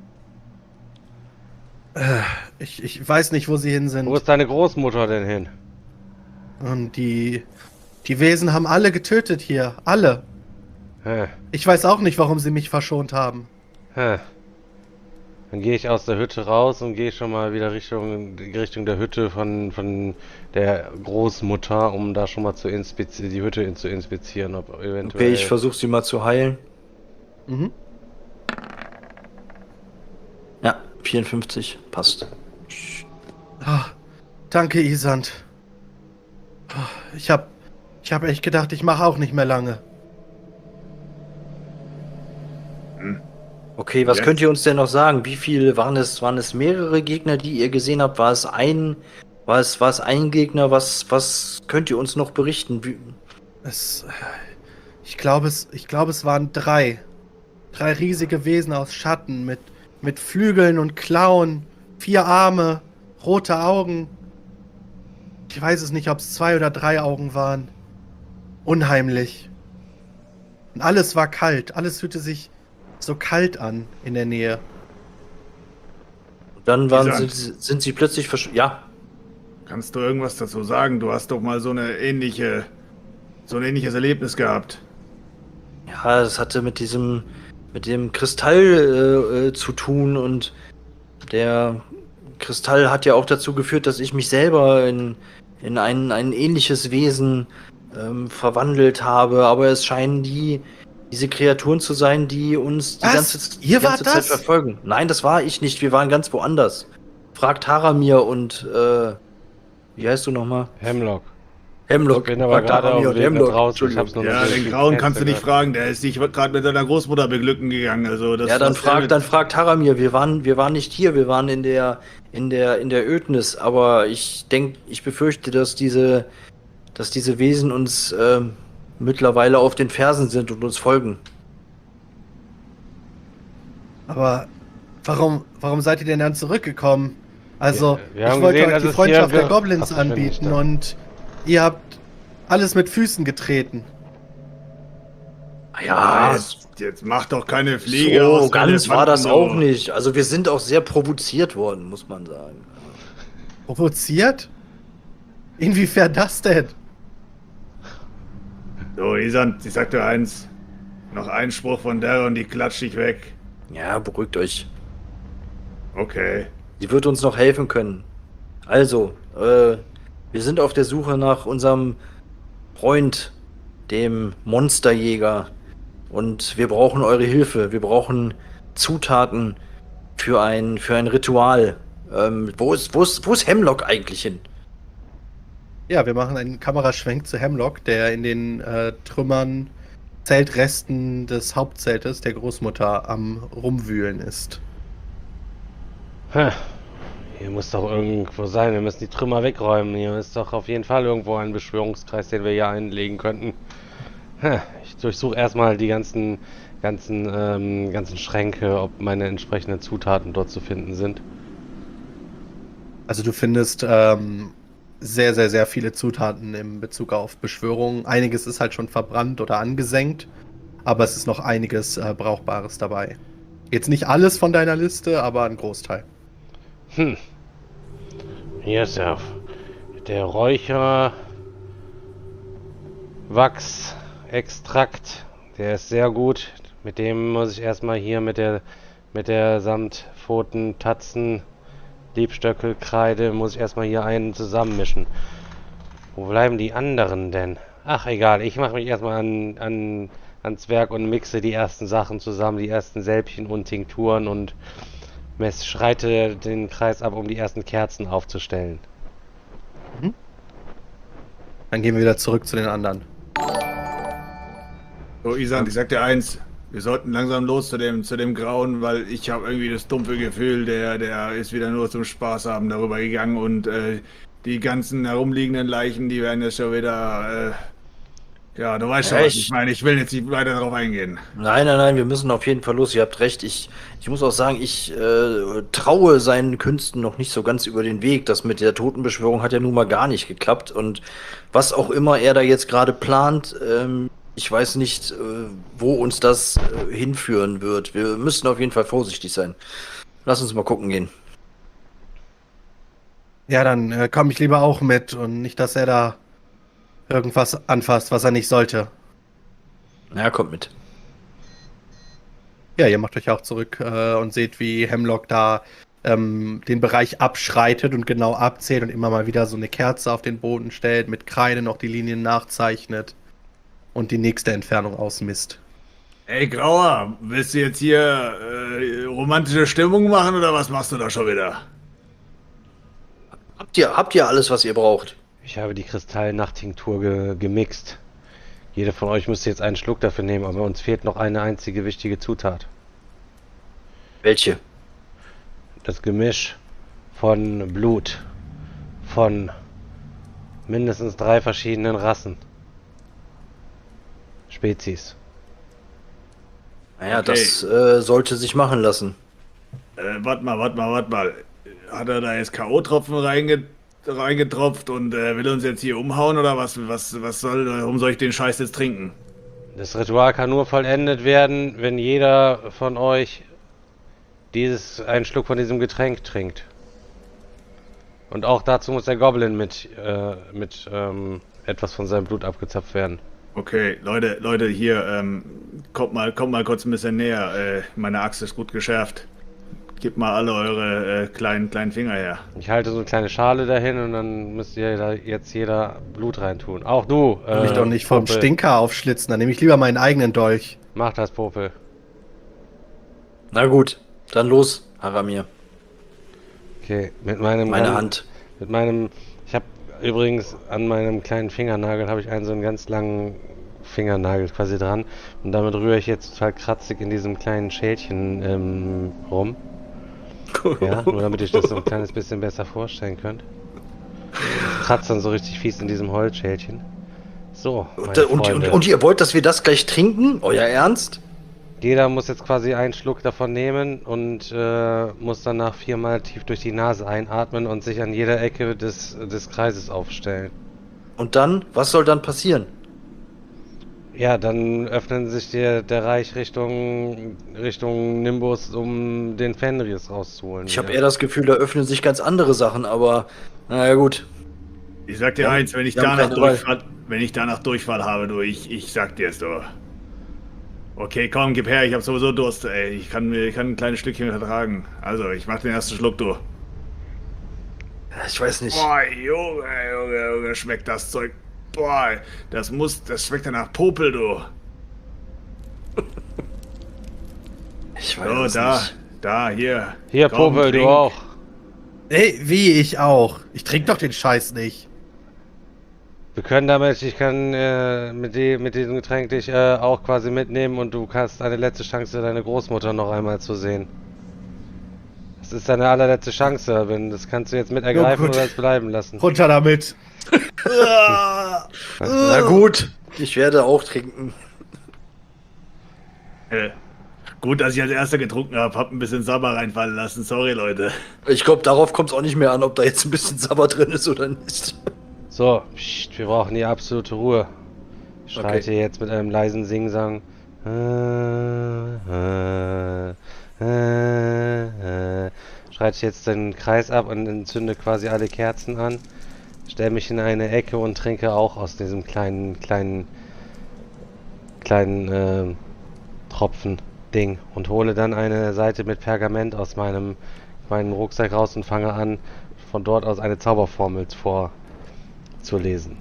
Ich, ich weiß nicht, wo sie hin sind. Wo ist deine Großmutter denn hin? Und die, die Wesen haben alle getötet hier, alle. Hä, Ich weiß auch nicht, warum sie mich verschont haben. hä. Dann gehe ich aus der Hütte raus und gehe schon mal wieder Richtung, Richtung der Hütte von, von der Großmutter, um da schon mal zu inspizieren, die Hütte in, zu inspizieren, ob eventuell... Okay, ich versuche sie mal zu heilen. Mhm. Ja, vierundfünfzig, passt. Ah, danke, Isand. Ah, Ich hab, ich hab echt gedacht, ich mache auch nicht mehr lange. Okay, was Ja. könnt ihr uns denn noch sagen? Wie viele waren es? Waren es mehrere Gegner, die ihr gesehen habt? War es ein, war es, war es ein Gegner? Was, was könnt ihr uns noch berichten? Wie, Es, ich glaube, es, ich glaube, es waren drei. Drei riesige Wesen aus Schatten mit, mit Flügeln und Klauen, vier Arme, rote Augen. Ich weiß es nicht, ob es zwei oder drei Augen waren. Unheimlich. Und alles war kalt. Alles fühlte sich so kalt an in der Nähe. dann waren Isand. sie, sind sie plötzlich versch... Ja, Kannst du irgendwas dazu sagen? Du hast doch mal so eine ähnliche, so ein ähnliches Erlebnis gehabt. ja, es hatte mit diesem, mit dem Kristall äh, äh, zu tun und der Kristall hat ja auch dazu geführt, dass ich mich selber in, in ein, ein ähnliches Wesen ähm, verwandelt habe, aber es scheinen die diese Kreaturen zu sein, die uns die Was? ganze, die Ihr ganze wart Zeit das? verfolgen. Nein, das war ich nicht. Wir waren ganz woanders. Fragt Haramir und äh, wie heißt du nochmal? Hemlock. Hemlock. Ich bin aber Fragt gerade auf Haramir dem und Weg nach Hemlock. draußen. Ich Entschuldigung. hab's noch Ja, nicht den durch Grauen die kannst du nicht Fenster fragen. Der ist sich gerade mit seiner Großmutter beglücken gegangen. Also das Ja, dann was fragt, der- dann fragt Haramir. Wir waren, wir waren nicht hier. Wir waren in der, in der, in der Ödnis. Aber ich denke, ich befürchte, dass diese, dass diese Wesen uns ähm, mittlerweile auf den Fersen sind und uns folgen. Aber warum, warum seid ihr denn dann zurückgekommen? Also, Wir- wir haben ich wollte gesehen, euch dass die es Freundschaft hier- der Goblins Ach, ich bin nicht anbieten da. und ihr habt alles mit Füßen getreten. Ja, Jetzt, jetzt mach doch keine Fliege so aus ganz war das Elefanten, auch du. nicht. Also wir sind auch sehr provoziert worden, muss man sagen. Provoziert? Inwiefern das denn? So, Isand, ich sag dir eins. Noch ein Spruch von der und die klatscht dich weg. Ja, beruhigt euch. Okay. Sie wird uns noch helfen können. Also, äh, wir sind auf der Suche nach unserem Freund, dem Monsterjäger. Und wir brauchen eure Hilfe. Wir brauchen Zutaten für ein, für ein Ritual. Ähm, wo ist, wo ist, wo ist Hemlock eigentlich hin? Ja, wir machen einen Kameraschwenk zu Hemlock, der in den äh, Trümmern, Zeltresten des Hauptzeltes der Großmutter am Rumwühlen ist. Hä. Hier muss doch irgendwo sein. Wir müssen die Trümmer wegräumen. Hier ist doch auf jeden Fall irgendwo ein Beschwörungskreis, den wir hier einlegen könnten. Hä. Ich durchsuche erstmal die ganzen, ganzen, ähm, ganzen Schränke, ob meine entsprechenden Zutaten dort zu finden sind. Also du findest ähm, sehr, sehr, sehr viele Zutaten im Bezug auf Beschwörungen. Einiges ist halt schon verbrannt oder angesenkt, aber es ist noch einiges äh, Brauchbares dabei. Jetzt nicht alles von deiner Liste, aber ein Großteil. Hm. Hier ist ja der Räucherwachsextrakt, der ist sehr gut. Mit dem muss ich erstmal hier mit der mit der Samtpfoten, Tatzen, Liebstöckelkreide muss ich erstmal hier einen zusammenmischen. Wo bleiben die anderen denn? Ach egal, ich mache mich erstmal an, an, ans Werk und mixe die ersten Sachen zusammen, die ersten Sälbchen und Tinkturen und mess, schreite den Kreis ab, um die ersten Kerzen aufzustellen. Dann gehen wir wieder zurück zu den anderen. So, Isan, ich sag dir eins. Wir sollten langsam los zu dem, zu dem Grauen, weil ich habe irgendwie das dumpfe Gefühl, der, der ist wieder nur zum Spaß haben darüber gegangen und äh, die ganzen herumliegenden Leichen, die werden jetzt schon wieder, äh, ja, du weißt schon, was ich meine. Ich will jetzt nicht weiter darauf eingehen. Nein, nein, nein, wir müssen auf jeden Fall los. Ihr habt recht. Ich, ich muss auch sagen, ich äh, traue seinen Künsten noch nicht so ganz über den Weg. Das mit der Totenbeschwörung hat ja nun mal gar nicht geklappt. Und was auch immer er da jetzt gerade plant, ähm, ich weiß nicht, äh, wo uns das äh, hinführen wird. Wir müssen auf jeden Fall vorsichtig sein. Lass uns mal gucken gehen. Ja, dann äh, komme ich lieber auch mit und nicht, dass er da irgendwas anfasst, was er nicht sollte. Ja, kommt mit. Ja, ihr macht euch auch zurück äh, und seht, wie Hemlock da ähm, den Bereich abschreitet und genau abzählt und immer mal wieder so eine Kerze auf den Boden stellt, mit Kreide noch die Linien nachzeichnet und die nächste Entfernung ausmisst. Ey, Grauer, willst du jetzt hier äh, romantische Stimmung machen oder was machst du da schon wieder? Habt ihr, habt ihr alles, was ihr braucht? Ich habe die Kristallnachttinktur ge gemixt. Jeder von euch müsste jetzt einen Schluck dafür nehmen, aber uns fehlt noch eine einzige wichtige Zutat. Welche? Das Gemisch von Blut von mindestens drei verschiedenen Rassen. Spezies. Naja, Okay. das äh, sollte sich machen lassen. Äh, warte mal, warte mal, warte mal. Hat er da jetzt K O-Tropfen reinge reingetropft und äh, will uns jetzt hier umhauen oder was? Was, was soll, warum soll ich den Scheiß jetzt trinken? Das Ritual kann nur vollendet werden, wenn jeder von euch dieses einen Schluck von diesem Getränk trinkt. Und auch dazu muss der Goblin mit, äh, mit ähm, etwas von seinem Blut abgezapft werden. Okay, Leute, Leute, hier, ähm, kommt mal, kommt mal kurz ein bisschen näher. Äh, meine Axt ist gut geschärft. Gebt mal alle eure äh, kleinen, kleinen Finger her. Ich halte so eine kleine Schale dahin und dann müsst ihr da jetzt jeder Blut reintun. Auch du, Will ich äh, doch nicht vom Popel. Stinker aufschlitzen, dann nehme ich lieber meinen eigenen Dolch. Mach das, Popel. Na gut, dann los, Haramir. Okay, mit meinem... Meine ganz- Hand. Mit meinem... Ich habe übrigens an meinem kleinen Fingernagel habe ich einen so einen ganz langen Fingernagel quasi dran. Und damit rühre ich jetzt total kratzig in diesem kleinen Schälchen ähm, rum. Ja, nur damit ich das so ein kleines bisschen besser vorstellen könnt. Ich kratze dann so richtig fies in diesem Holzschälchen. So, meine Und, und, Freunde. und, und ihr wollt, dass wir das gleich trinken? Euer Ernst? Jeder muss jetzt quasi einen Schluck davon nehmen und äh, muss danach viermal tief durch die Nase einatmen und sich an jeder Ecke des, des Kreises aufstellen. Und dann? Was soll dann passieren? Ja, dann öffnen sich der, der Reich Richtung, Richtung Nimbus, um den Fenris rauszuholen. Ich habe wieder. eher das Gefühl, da öffnen sich ganz andere Sachen, aber naja gut. Ich sag dir Ja, eins, wenn ich wir haben danach keine Wahl. Durchfall, wenn ich danach Durchfall habe, du, ich, ich sag dir es, du. Okay, komm, gib her, ich hab sowieso Durst, ey. Ich kann mir, ich kann ein kleines Stückchen vertragen. Also, ich mach den ersten Schluck, du. Ich weiß nicht. Boah, Junge, Junge, Junge, schmeckt das Zeug. Boah, das muss, das schmeckt ja nach Popel, du. Ich weiß So, es da, nicht. da, hier. Hier, Komm, Popel, du trink. auch. Ey, wie ich auch. Ich trinke doch den Scheiß nicht. Wir können damit, ich kann äh, mit, die, mit diesem Getränk dich äh, auch quasi mitnehmen und du hast eine letzte Chance, deine Großmutter noch einmal zu sehen. Das ist deine allerletzte Chance, wenn das kannst du jetzt mit ergreifen gut. oder es bleiben lassen. Runter damit. Na gut, ich werde auch trinken. Äh, gut, dass ich als erster getrunken habe, hab ein bisschen Sabber reinfallen lassen. Sorry, Leute. Ich glaube, darauf kommt es auch nicht mehr an, ob da jetzt ein bisschen Sabber drin ist oder nicht. So, pst, wir brauchen die absolute Ruhe. Ich schreite Okay. jetzt mit einem leisen Singsang. Äh, äh, äh, äh, schreite jetzt den Kreis ab und entzünde quasi alle Kerzen an. stelle mich in eine Ecke und trinke auch aus diesem kleinen, kleinen, kleinen äh, Tropfen-Ding und hole dann eine Seite mit Pergament aus meinem, meinem Rucksack raus und fange an, von dort aus eine Zauberformel vorzulesen.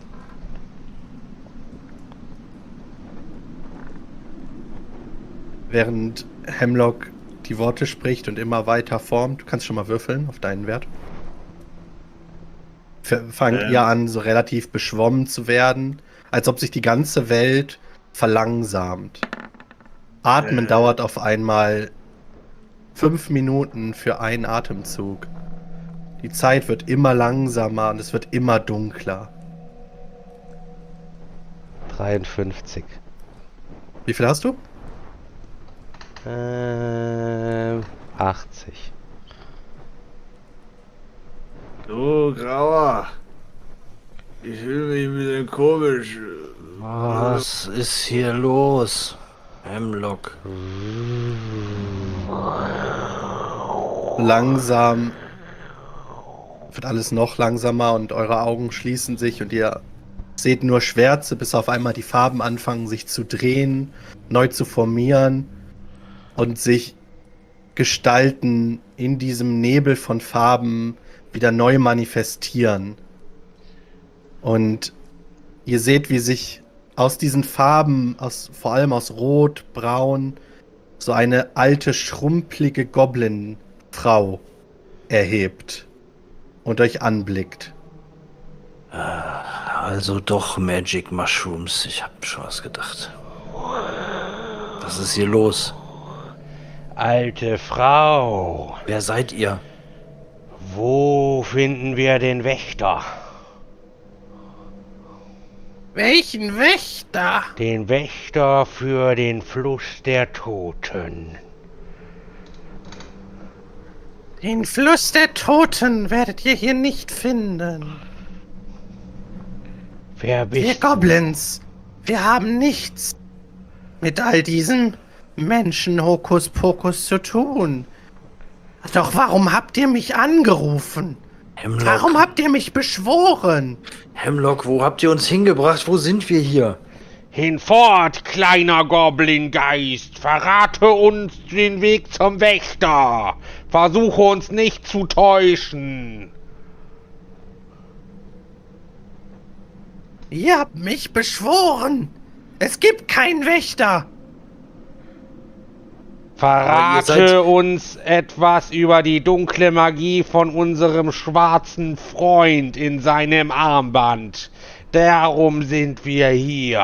Während Hemlock die Worte spricht und immer weiter formt, du kannst schon mal würfeln auf deinen Wert. F- Fangt Ähm. ihr an, so relativ beschwommen zu werden, als ob sich die ganze Welt verlangsamt. Atmen Äh. dauert auf einmal fünf Minuten für einen Atemzug. Die Zeit wird immer langsamer und es wird immer dunkler. dreiundfünfzig. Wie viel hast du? Ähm, achtzig. Du, Grauer. Ich fühle mich ein bisschen komisch. Was ist hier los? Hemlock. Langsam wird alles noch langsamer und eure Augen schließen sich und ihr seht nur Schwärze, bis auf einmal die Farben anfangen sich zu drehen, neu zu formieren und sich Gestalten in diesem Nebel von Farben wieder neu manifestieren. Und ihr seht, wie sich aus diesen Farben, aus, vor allem aus Rot, Braun, so eine alte, schrumpelige Goblin-Frau erhebt und euch anblickt. Also doch Magic Mushrooms. Ich hab schon was gedacht. Was ist hier los? Alte Frau, Wer seid ihr? wo finden wir den Wächter? Welchen Wächter? Den Wächter für den Fluss der Toten. Den Fluss der Toten werdet ihr hier nicht finden. Wer Wir bist Goblins, wir haben nichts mit all diesen Menschen-Hokuspokus zu tun. Doch warum habt ihr mich angerufen? Hemlock. Warum habt ihr mich beschworen? Hemlock, wo habt ihr uns hingebracht? Wo sind wir hier? Hinfort, kleiner Goblin-Geist! Verrate uns den Weg zum Wächter! Versuche uns nicht zu täuschen! Ihr habt mich beschworen. Es gibt keinen Wächter. Aber ihr Verrate seid- uns etwas über die dunkle Magie von unserem schwarzen Freund in seinem Armband. Darum sind wir hier.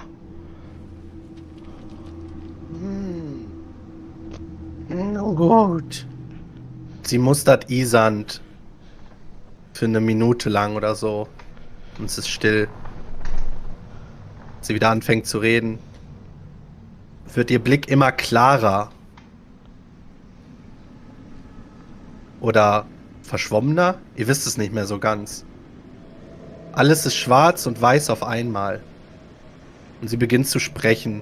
Nun gut. Sie mustert Isand für eine Minute lang oder so. Und es ist still. Sie wieder anfängt zu reden, wird ihr Blick immer klarer. Oder verschwommener? Ihr wisst es nicht mehr so ganz. Alles ist schwarz und weiß auf einmal. Und sie beginnt zu sprechen.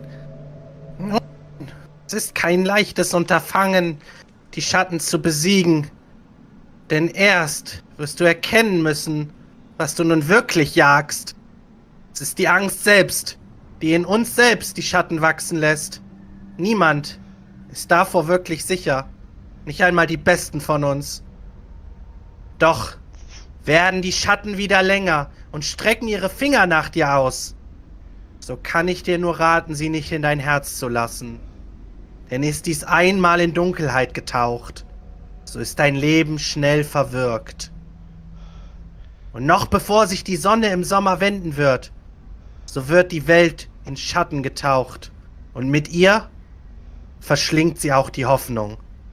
Es ist kein leichtes Unterfangen, die Schatten zu besiegen. Denn erst wirst du erkennen müssen, was du nun wirklich jagst. Es ist die Angst selbst, die in uns selbst die Schatten wachsen lässt. Niemand ist davor wirklich sicher. Nicht einmal die Besten von uns. Doch werden die Schatten wieder länger und strecken ihre Finger nach dir aus. So kann ich dir nur raten, sie nicht in dein Herz zu lassen. Denn ist dies einmal in Dunkelheit getaucht, so ist dein Leben schnell verwirkt. Und noch bevor sich die Sonne im Sommer wenden wird, so wird die Welt in Schatten getaucht. Und mit ihr verschlingt sie auch die Hoffnung.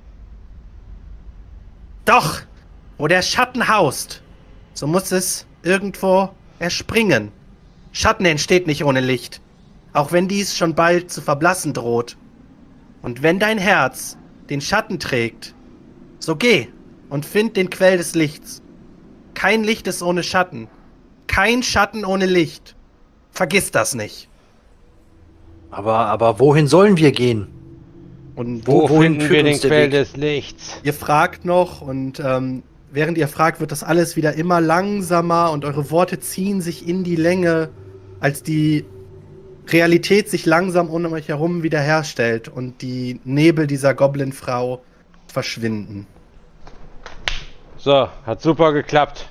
Doch, wo der Schatten haust, so muss es irgendwo erspringen. Schatten entsteht nicht ohne Licht, auch wenn dies schon bald zu verblassen droht. Und wenn dein Herz den Schatten trägt, so geh und find den Quell des Lichts. Kein Licht ist ohne Schatten, kein Schatten ohne Licht. Vergiss das nicht. Aber, aber wohin sollen wir gehen? Und Wo, wohin finden führt wir den uns der Quell Weg? des Lichts? ihr fragt noch und ähm, während ihr fragt, wird das alles wieder immer langsamer und eure Worte ziehen sich in die Länge, als die Realität sich langsam um euch herum wiederherstellt und die Nebel dieser Goblin-Frau verschwinden. So, hat super geklappt.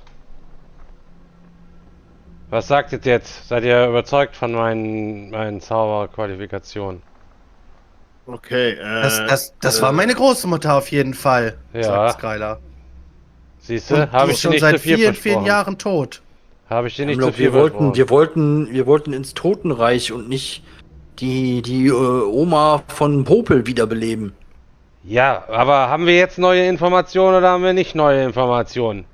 Was sagt ihr jetzt? Seid ihr überzeugt von meinen, meinen Zauberqualifikationen? Okay, äh. Das, das, das äh, war meine Großmutter auf jeden Fall, Ja. sagt Skylar. Siehst Und du? die Habe ist ich dir schon nicht seit zu viel vielen, vielen versprochen. Jahren tot. Habe ich dir nicht zu Hemlock, viel wir wollten, versprochen. wir wollten, wir wollten ins Totenreich und nicht die, die äh, Oma von Popel wiederbeleben. Ja, aber haben wir jetzt neue Informationen oder haben wir nicht neue Informationen?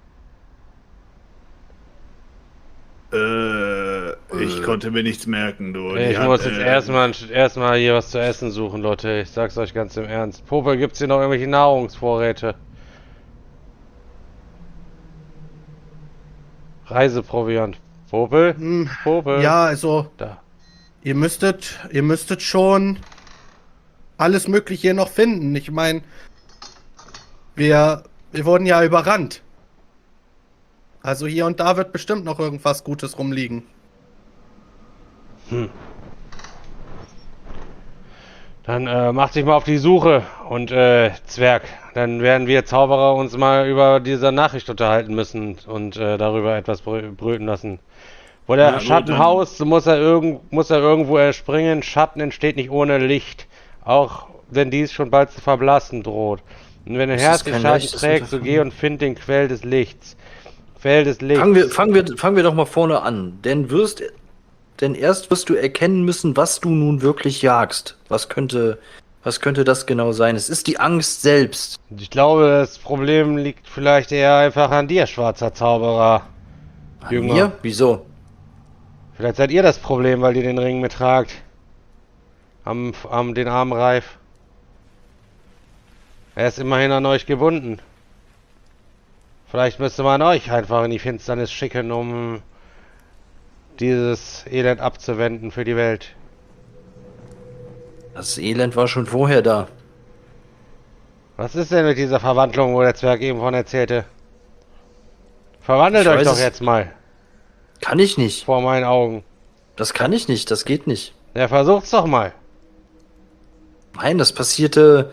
Äh, ich konnte mir nichts merken, du. Die Ich hat, muss jetzt äh, erstmal erstmal hier was zu essen suchen, Leute. Ich sag's euch ganz im Ernst. Popel, gibt's hier noch irgendwelche Nahrungsvorräte? Reiseproviant. Popel? Hm, Popel? ja, also, Da. ihr müsstet, ihr müsstet schon alles Mögliche hier noch finden. Ich meine, wir, wir wurden ja überrannt. Also hier und da wird bestimmt noch irgendwas Gutes rumliegen. Dann äh, macht sich mal auf die Suche und äh, Zwerg. Dann werden wir Zauberer uns mal über diese Nachricht unterhalten müssen und äh, darüber etwas brö brüten lassen. Wo der Na gut, Schatten haust, muss er, irgend muss er irgendwo erspringen. Schatten entsteht nicht ohne Licht. Auch wenn dies schon bald zu verblassen droht. Und wenn dein Das Herz ist den kein Schatten leichtes trägt, so Unterfangen. geh und find den Quell des Lichts. Quell des Lichts. Fangen wir, fangen, wir, fangen wir doch mal vorne an. Denn wirst, denn erst wirst du erkennen müssen, was du nun wirklich jagst. Was könnte, was könnte das genau sein? Es ist die Angst selbst. Ich glaube, das Problem liegt vielleicht eher einfach an dir, schwarzer Zauberer. An Jünger. mir? Wieso? Vielleicht seid ihr das Problem, weil ihr den Ring mittragt. Am, am den Arm Reif. Er ist immerhin an euch gebunden. Vielleicht müsste man euch einfach in die Finsternis schicken, um dieses Elend abzuwenden für die Welt. Das Elend war schon vorher da. Was ist denn mit dieser Verwandlung, wo der Zwerg eben von erzählte? Verwandelt Ich euch weiß doch es- jetzt mal Kann ich nicht. vor meinen Augen. Das kann ich nicht. Das geht nicht. Ja, versucht's doch mal. Nein, das passierte.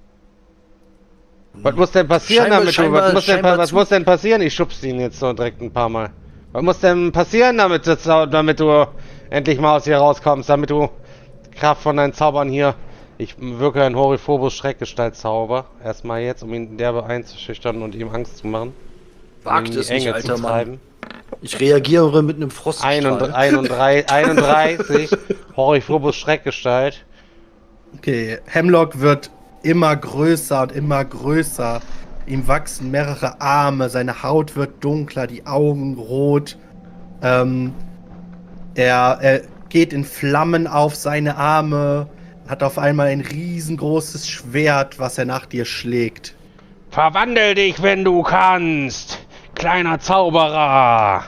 Was muss denn passieren, Scheinbar- damit du, scheinbar- was, muss denn, scheinbar was zu- muss denn passieren? Ich schub's ihn jetzt so direkt ein paar Mal. Was muss denn passieren, damit, das, damit du endlich mal aus hier rauskommst, damit du Kraft von deinen Zaubern hier... Ich wirke ein Horiphobos Schreckgestaltzauber. Erstmal jetzt, um ihn derbe einzuschüchtern und ihm Angst zu machen. Wagt ihn in es die nicht, Enge alter zu Mann. treiben. Ich reagiere mit einem Froststrahl. einunddreißig, einunddreißig Horiphobos Schreckgestalt. Okay, Hemlock wird immer größer und immer größer. Ihm wachsen mehrere Arme, seine Haut wird dunkler, die Augen rot. Ähm, er, er geht in Flammen auf seine Arme, hat auf einmal ein riesengroßes Schwert, was er nach dir schlägt. Verwandel dich, wenn du kannst, kleiner Zauberer.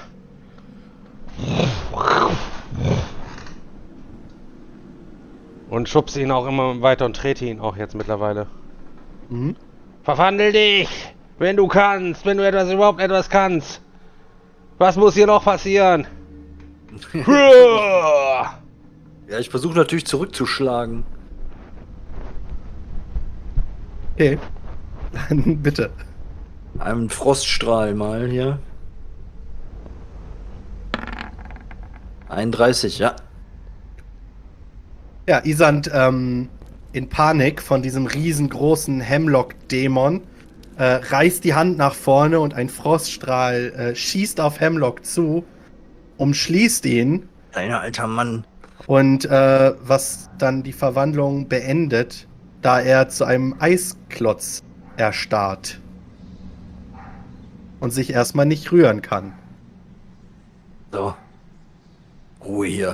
Und schubst ihn auch immer weiter und trete ihn auch jetzt mittlerweile. Mhm. Verwandel dich, wenn du kannst, wenn du etwas überhaupt etwas kannst. Was muss hier noch passieren? Ja, ich versuche natürlich zurückzuschlagen. Okay, dann bitte. Einen Froststrahl mal hier. einunddreißig, ja. Ja, Isand ähm, in Panik von diesem riesengroßen Hemlock-Dämon äh, reißt die Hand nach vorne und ein Froststrahl äh, schießt auf Hemlock zu, umschließt ihn Kleiner alter Mann. und äh, was dann die Verwandlung beendet, da er zu einem Eisklotz erstarrt und sich erstmal nicht rühren kann. So. Ruhe hier.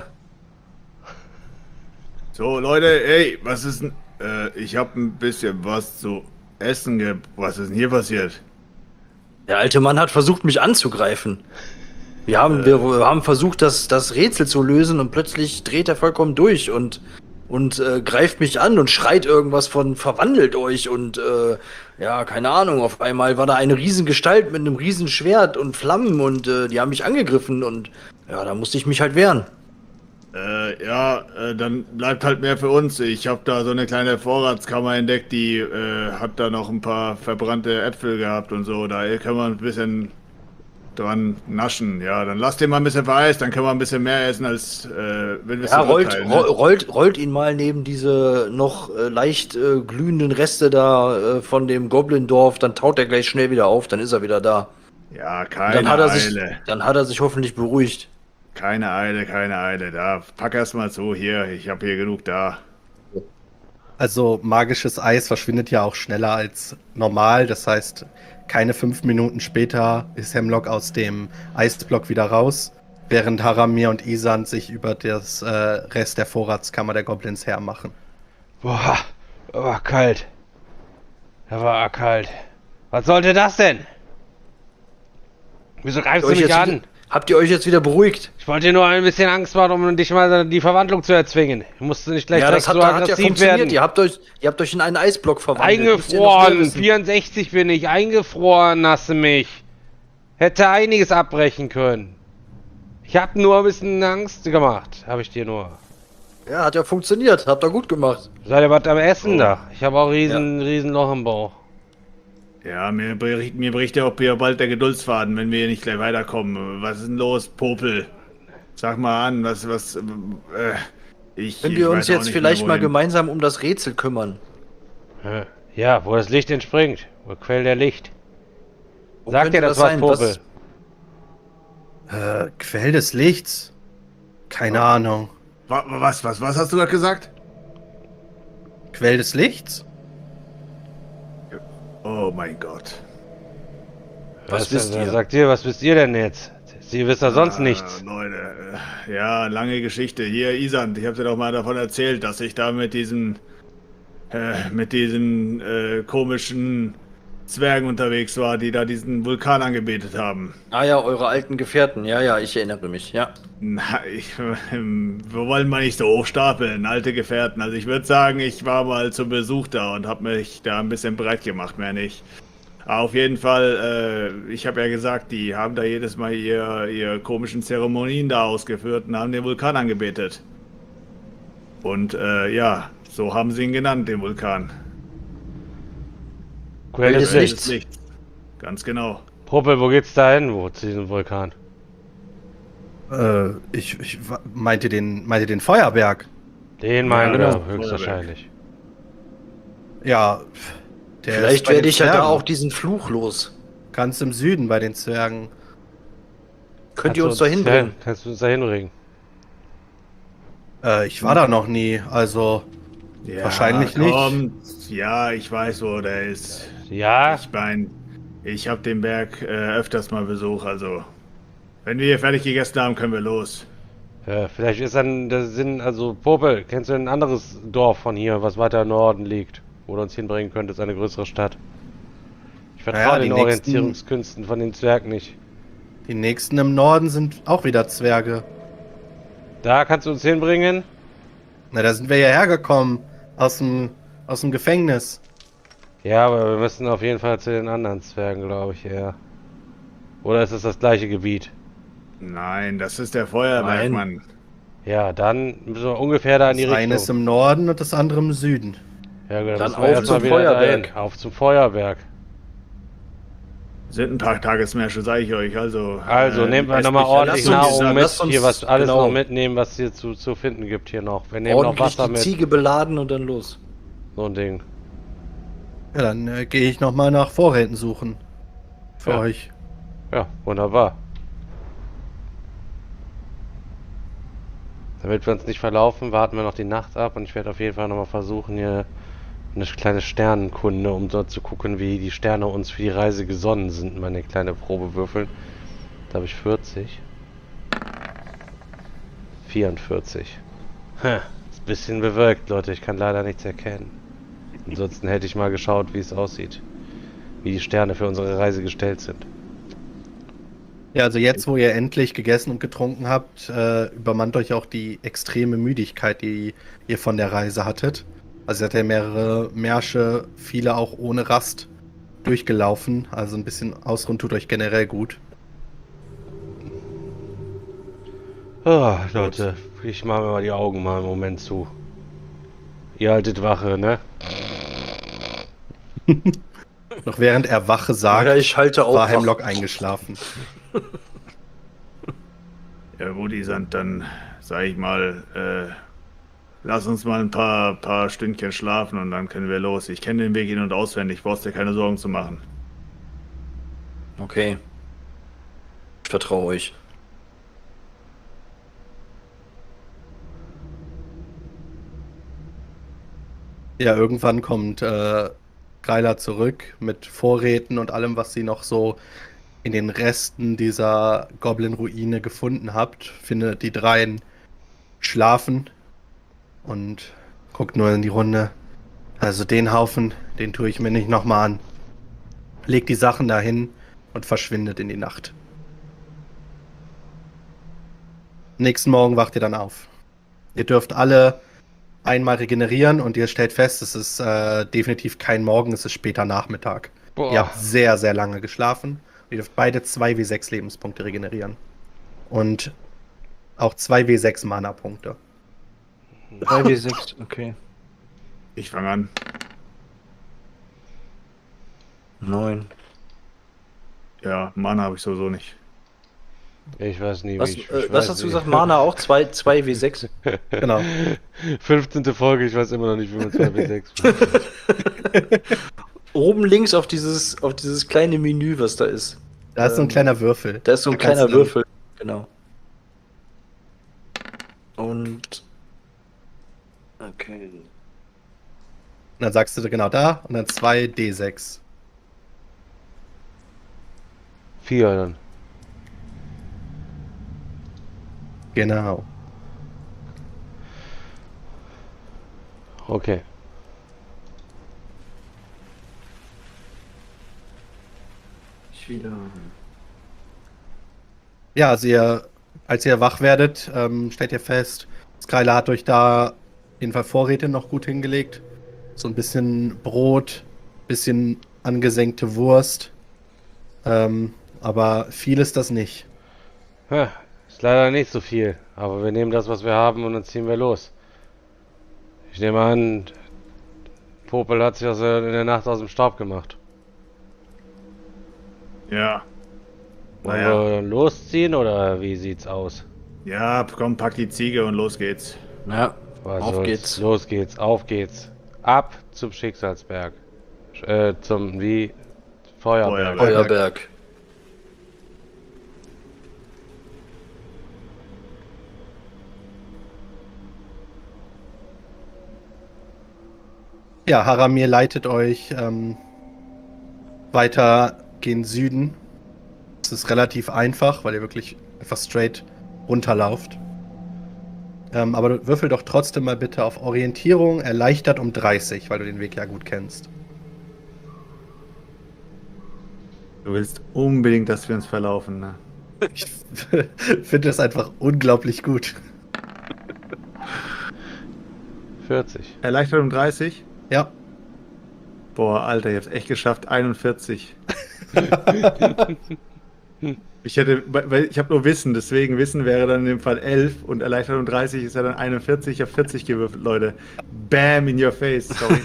So, Leute, ey, was ist denn. Äh, ich hab ein bisschen was zu essen ge. Was ist denn hier passiert? Der alte Mann hat versucht, mich anzugreifen. Wir haben, wir haben versucht, das, das Rätsel zu lösen und plötzlich dreht er vollkommen durch und und äh, greift mich an und schreit irgendwas von verwandelt euch und äh, ja, keine Ahnung, auf einmal war da eine Riesengestalt mit einem Riesenschwert und Flammen und äh, die haben mich angegriffen und ja, da musste ich mich halt wehren. Äh, ja, äh, dann bleibt halt mehr für uns. Ich habe da so eine kleine Vorratskammer entdeckt, die äh, hat da noch ein paar verbrannte Äpfel gehabt und so. Da können wir ein bisschen dran naschen. Ja, dann lasst den mal ein bisschen vereist, dann können wir ein bisschen mehr essen, als äh, wenn wir es Ja, rollt, verurteilen, ro ne? rollt, rollt ihn mal neben diese noch äh, leicht äh, glühenden Reste da äh, von dem Goblin-Dorf, dann taut er gleich schnell wieder auf, dann ist er wieder da. Ja, Und keine dann hat er Eile. sich, dann hat er sich hoffentlich beruhigt. Keine Eile, keine Eile. Da, pack erst mal zu. Hier, ich habe hier genug da. Also magisches Eis verschwindet ja auch schneller als normal. Das heißt, keine fünf Minuten später ist Hemlock aus dem Eisblock wieder raus, während Haramir und Isan sich über das äh, Rest der Vorratskammer der Goblins hermachen. Boah, war kalt. Da war kalt. Was sollte das denn? Wieso greifst du Euch mich jetzt an? wieder- Habt ihr euch jetzt wieder beruhigt? Ich wollte dir nur ein bisschen Angst machen, um dich mal die Verwandlung zu erzwingen. Du musst nicht gleich Ja, direkt das hat, so hat ja aggressiv funktioniert. werden. Ihr habt, euch, ihr habt euch in einen Eisblock verwandelt. Müsst ihr noch mehr Eingefroren, wissen. vierundsechzig bin ich, eingefroren hast du mich. Hätte einiges abbrechen können. Ich hab nur ein bisschen Angst gemacht, habe ich dir nur. Ja, hat ja funktioniert. Habt ihr gut gemacht. Seid ihr was am Essen Oh. da? Ich habe auch riesen, riesen Loch im Bauch. Ja, mir bricht, mir bricht ja auch hier bald der Geduldsfaden, wenn wir hier nicht gleich weiterkommen. Was ist denn los, Popel? Sag mal an, was, was, äh, ich... Wenn ich wir uns weiß auch jetzt nicht vielleicht mehr, mal wohin. gemeinsam um das Rätsel kümmern. Ja, wo das Licht entspringt. Wo quält der Licht? Wo Sag könnte dir das das was, sein? Popel. Was- Äh, Quell des Lichts? Keine Ahnung. Wa- wa- Was, was, was hast du gerade gesagt? Quell des Lichts? Oh mein Gott. Was wisst denn, ihr? Sagt ihr, was wisst ihr denn jetzt? Sie wisst ja sonst Ah, nichts. Leute, äh, ja, lange Geschichte. Hier, Isan, ich habe dir doch mal davon erzählt, dass ich da mit diesen, äh, mit diesen äh, komischen Zwergen unterwegs war, die da diesen Vulkan angebetet haben. Ah ja, eure alten Gefährten. Ja, ja, ich erinnere mich. Ja. Na, ich, ähm, wir wollen mal nicht so hochstapeln, alte Gefährten. Also ich würde sagen, ich war mal zum Besuch da und habe mich da ein bisschen breit gemacht, mehr nicht. Auf jeden Fall, äh, ich habe ja gesagt, die haben da jedes Mal ihr, ihr komischen Zeremonien da ausgeführt und haben den Vulkan angebetet. Und äh, ja, so haben sie ihn genannt, den Vulkan. Quell des Quell des Lichts. Lichts. Ganz genau. Popel, wo geht's da hin, wo, zu diesem Vulkan? Äh, ich, ich wa- meinte den, meinte den Feuerberg. Den meinen Ja, wir genau. höchstwahrscheinlich. Ja, der ist Vielleicht bei den werde ich ja da Zwergen. auch diesen Fluch los. Ganz im Süden bei den Zwergen. Könnt ihr Kannst uns du da hinbringen? Ja, kannst du uns da hinbringen? Äh, ich war da noch nie, also Ja, wahrscheinlich nicht. kommt. Ja, ich weiß, wo der ist. Ja, Ich mein, ich habe den Berg äh, öfters mal besucht, also wenn wir hier fertig gegessen haben, können wir los. ja, vielleicht ist dann der Sinn, also Popel, kennst du ein anderes Dorf von hier, was weiter im Norden liegt, wo du uns hinbringen könntest, eine größere Stadt? Ich vertraue Naja, den die nächsten- Orientierungskünsten von den Zwergen nicht. Die nächsten im Norden sind auch wieder Zwerge. Da kannst du uns hinbringen? Na, da sind wir ja hergekommen. Aus dem, aus dem Gefängnis. Ja, aber wir müssen auf jeden Fall zu den anderen Zwergen, glaube ich, eher. Oder ist es das gleiche Gebiet? Nein, das ist der Feuerberg, Nein. Mann. Ja, dann müssen wir ungefähr da in die Das eine ist Richtung. im Norden und das andere im Süden. Ja, gut, Dann müssen wir auf erst mal zum wieder Feuerberg. dahin. Auf zum Feuerberg. Sind ein paar Tagesmärsche, sage ich euch. Also, Also äh, nehmen wir esst nochmal mich- ordentlich lasst uns- Nahrung mit. lasst uns- Hier was alles genau. noch mitnehmen, was hier zu, zu finden gibt hier noch. Wir nehmen Ordentlich noch Wasser die mit. Ziege beladen und dann los. So ein Ding. Ja, dann äh, gehe ich nochmal nach Vorräten suchen. Für Ja. euch. Ja, wunderbar. Damit wir uns nicht verlaufen, warten wir noch die Nacht ab und ich werde auf jeden Fall nochmal versuchen, hier eine kleine Sternenkunde, um dort zu gucken, wie die Sterne uns für die Reise gesonnen sind, meine kleine Probe würfeln. Da habe ich vierzig. vierundvierzig. Hm, ist ein bisschen bewölkt, Leute. Ich kann leider nichts erkennen. Ansonsten hätte ich mal geschaut, wie es aussieht. Wie die Sterne für unsere Reise gestellt sind. Ja, also jetzt, wo ihr endlich gegessen und getrunken habt, äh, übermannt euch auch die extreme Müdigkeit, die ihr von der Reise hattet. Also ihr hattet ja mehrere Märsche, viele auch ohne Rast durchgelaufen. Also ein bisschen ausruhen tut euch generell gut. Oh, Leute, ich mache mir mal die Augen mal einen Moment zu. Ihr haltet Wache, ne? Noch während er Wache sagt, Ja, ich halte auch war wach. Hemlock eingeschlafen. Ja gut, Isand, dann sag ich mal, äh, lass uns mal ein paar, paar Stündchen schlafen und dann können wir los. Ich kenne den Weg in- und auswendig, brauchst dir keine Sorgen zu machen. Okay. Ich vertraue euch. Ja, irgendwann kommt äh, Greiler zurück mit Vorräten und allem, was sie noch so in den Resten dieser Goblin-Ruine gefunden habt. Findet die dreien schlafen und guckt nur in die Runde. Also den Haufen, den tue ich mir nicht nochmal an. Legt die Sachen dahin und verschwindet in die Nacht. Nächsten Morgen wacht ihr dann auf. Ihr dürft alle einmal regenerieren und ihr stellt fest, es ist äh, definitiv kein Morgen, es ist später Nachmittag. Boah. Ihr habt sehr, sehr lange geschlafen. Ihr dürft beide zwei W sechs Lebenspunkte regenerieren. Und auch zwei W sechs Mana-Punkte. drei W sechs, okay. Ich fange an. neun. Ja, Mana habe ich sowieso nicht. Ich weiß nie, wie Was, ich, ich äh, weiß was hast du nicht. gesagt? Mana auch? zwei W sechs? Genau. fünfzehnte Folge, ich weiß immer noch nicht, wie man zwei W sechs Oben links auf dieses, auf dieses kleine Menü, was da ist. Da ist so ein Ähm, kleiner Würfel. Da ist so ein Da kannst kleiner du dann- Würfel. Genau. Und. Okay. Und dann sagst du genau da und dann zwei D sechs. Vier dann. Genau. Okay. Ich wieder. Ja, also ihr, als ihr wach werdet, ähm, stellt ihr fest, Skylar hat euch da auf jeden Fall Vorräte noch gut hingelegt. So ein bisschen Brot, bisschen angesenkte Wurst. Ähm, aber viel ist das nicht. Ja, ist leider nicht so viel, aber wir nehmen das, was wir haben und dann ziehen wir los. Ich nehme an, Popel hat sich also in der Nacht aus dem Staub gemacht. Ja. Wollen Naja. wir dann losziehen oder wie sieht's aus? Ja, komm, pack die Ziege und los geht's. Ja, Was auf soll's? geht's. Los geht's, auf geht's. Ab zum Schicksalsberg. Sch- Äh, zum, wie? Feuerberg. Feuerberg. Feuerberg. Ja, Haramir leitet euch ähm, weiter gen Süden. Es ist relativ einfach, weil ihr wirklich einfach straight runterlauft. Ähm, aber du würfel doch trotzdem mal bitte auf Orientierung, erleichtert um dreißig, weil du den Weg ja gut kennst. Du willst unbedingt, dass wir uns verlaufen, ne? Ich finde das einfach unglaublich gut. vierzig. Erleichtert um dreißig? Ja, Boah, Alter, ich hab's echt geschafft. einundvierzig. Ich hätte, weil ich habe nur Wissen, deswegen Wissen wäre dann in dem Fall elf und erleichtert um dreißig ist ja dann einundvierzig. Ich habe vierzig gewürfelt, Leute. Bam in your face, sorry.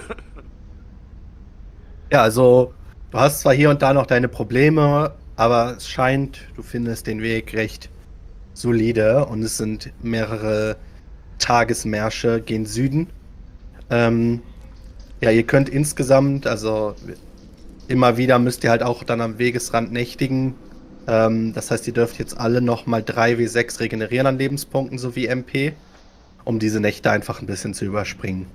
ja, also du hast zwar hier und da noch deine Probleme, aber es scheint, du findest den Weg recht solide und es sind mehrere Tagesmärsche gen Süden. Ähm, ja, ihr könnt insgesamt, also immer wieder müsst ihr halt auch dann am Wegesrand nächtigen. Ähm, das heißt, ihr dürft jetzt alle nochmal drei W sechs regenerieren an Lebenspunkten sowie M P, um diese Nächte einfach ein bisschen zu überspringen.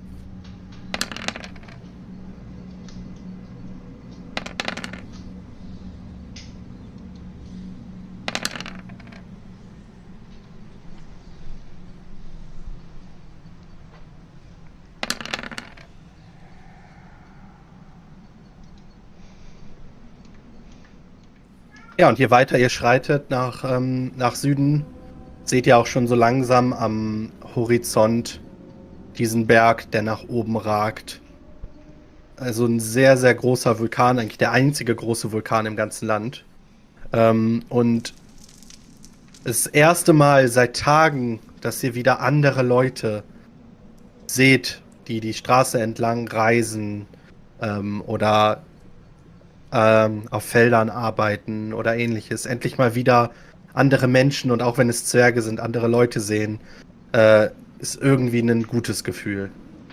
Ja, und je weiter ihr schreitet nach, ähm, nach Süden, seht ihr auch schon so langsam am Horizont diesen Berg, der nach oben ragt. Also ein sehr, sehr großer Vulkan, eigentlich der einzige große Vulkan im ganzen Land. Ähm, und das erste Mal seit Tagen, dass ihr wieder andere Leute seht, die die Straße entlang reisen ähm, oder ähm, auf Feldern arbeiten oder ähnliches. Endlich mal wieder andere Menschen und auch wenn es Zwerge sind, andere Leute sehen, äh, ist irgendwie ein gutes Gefühl.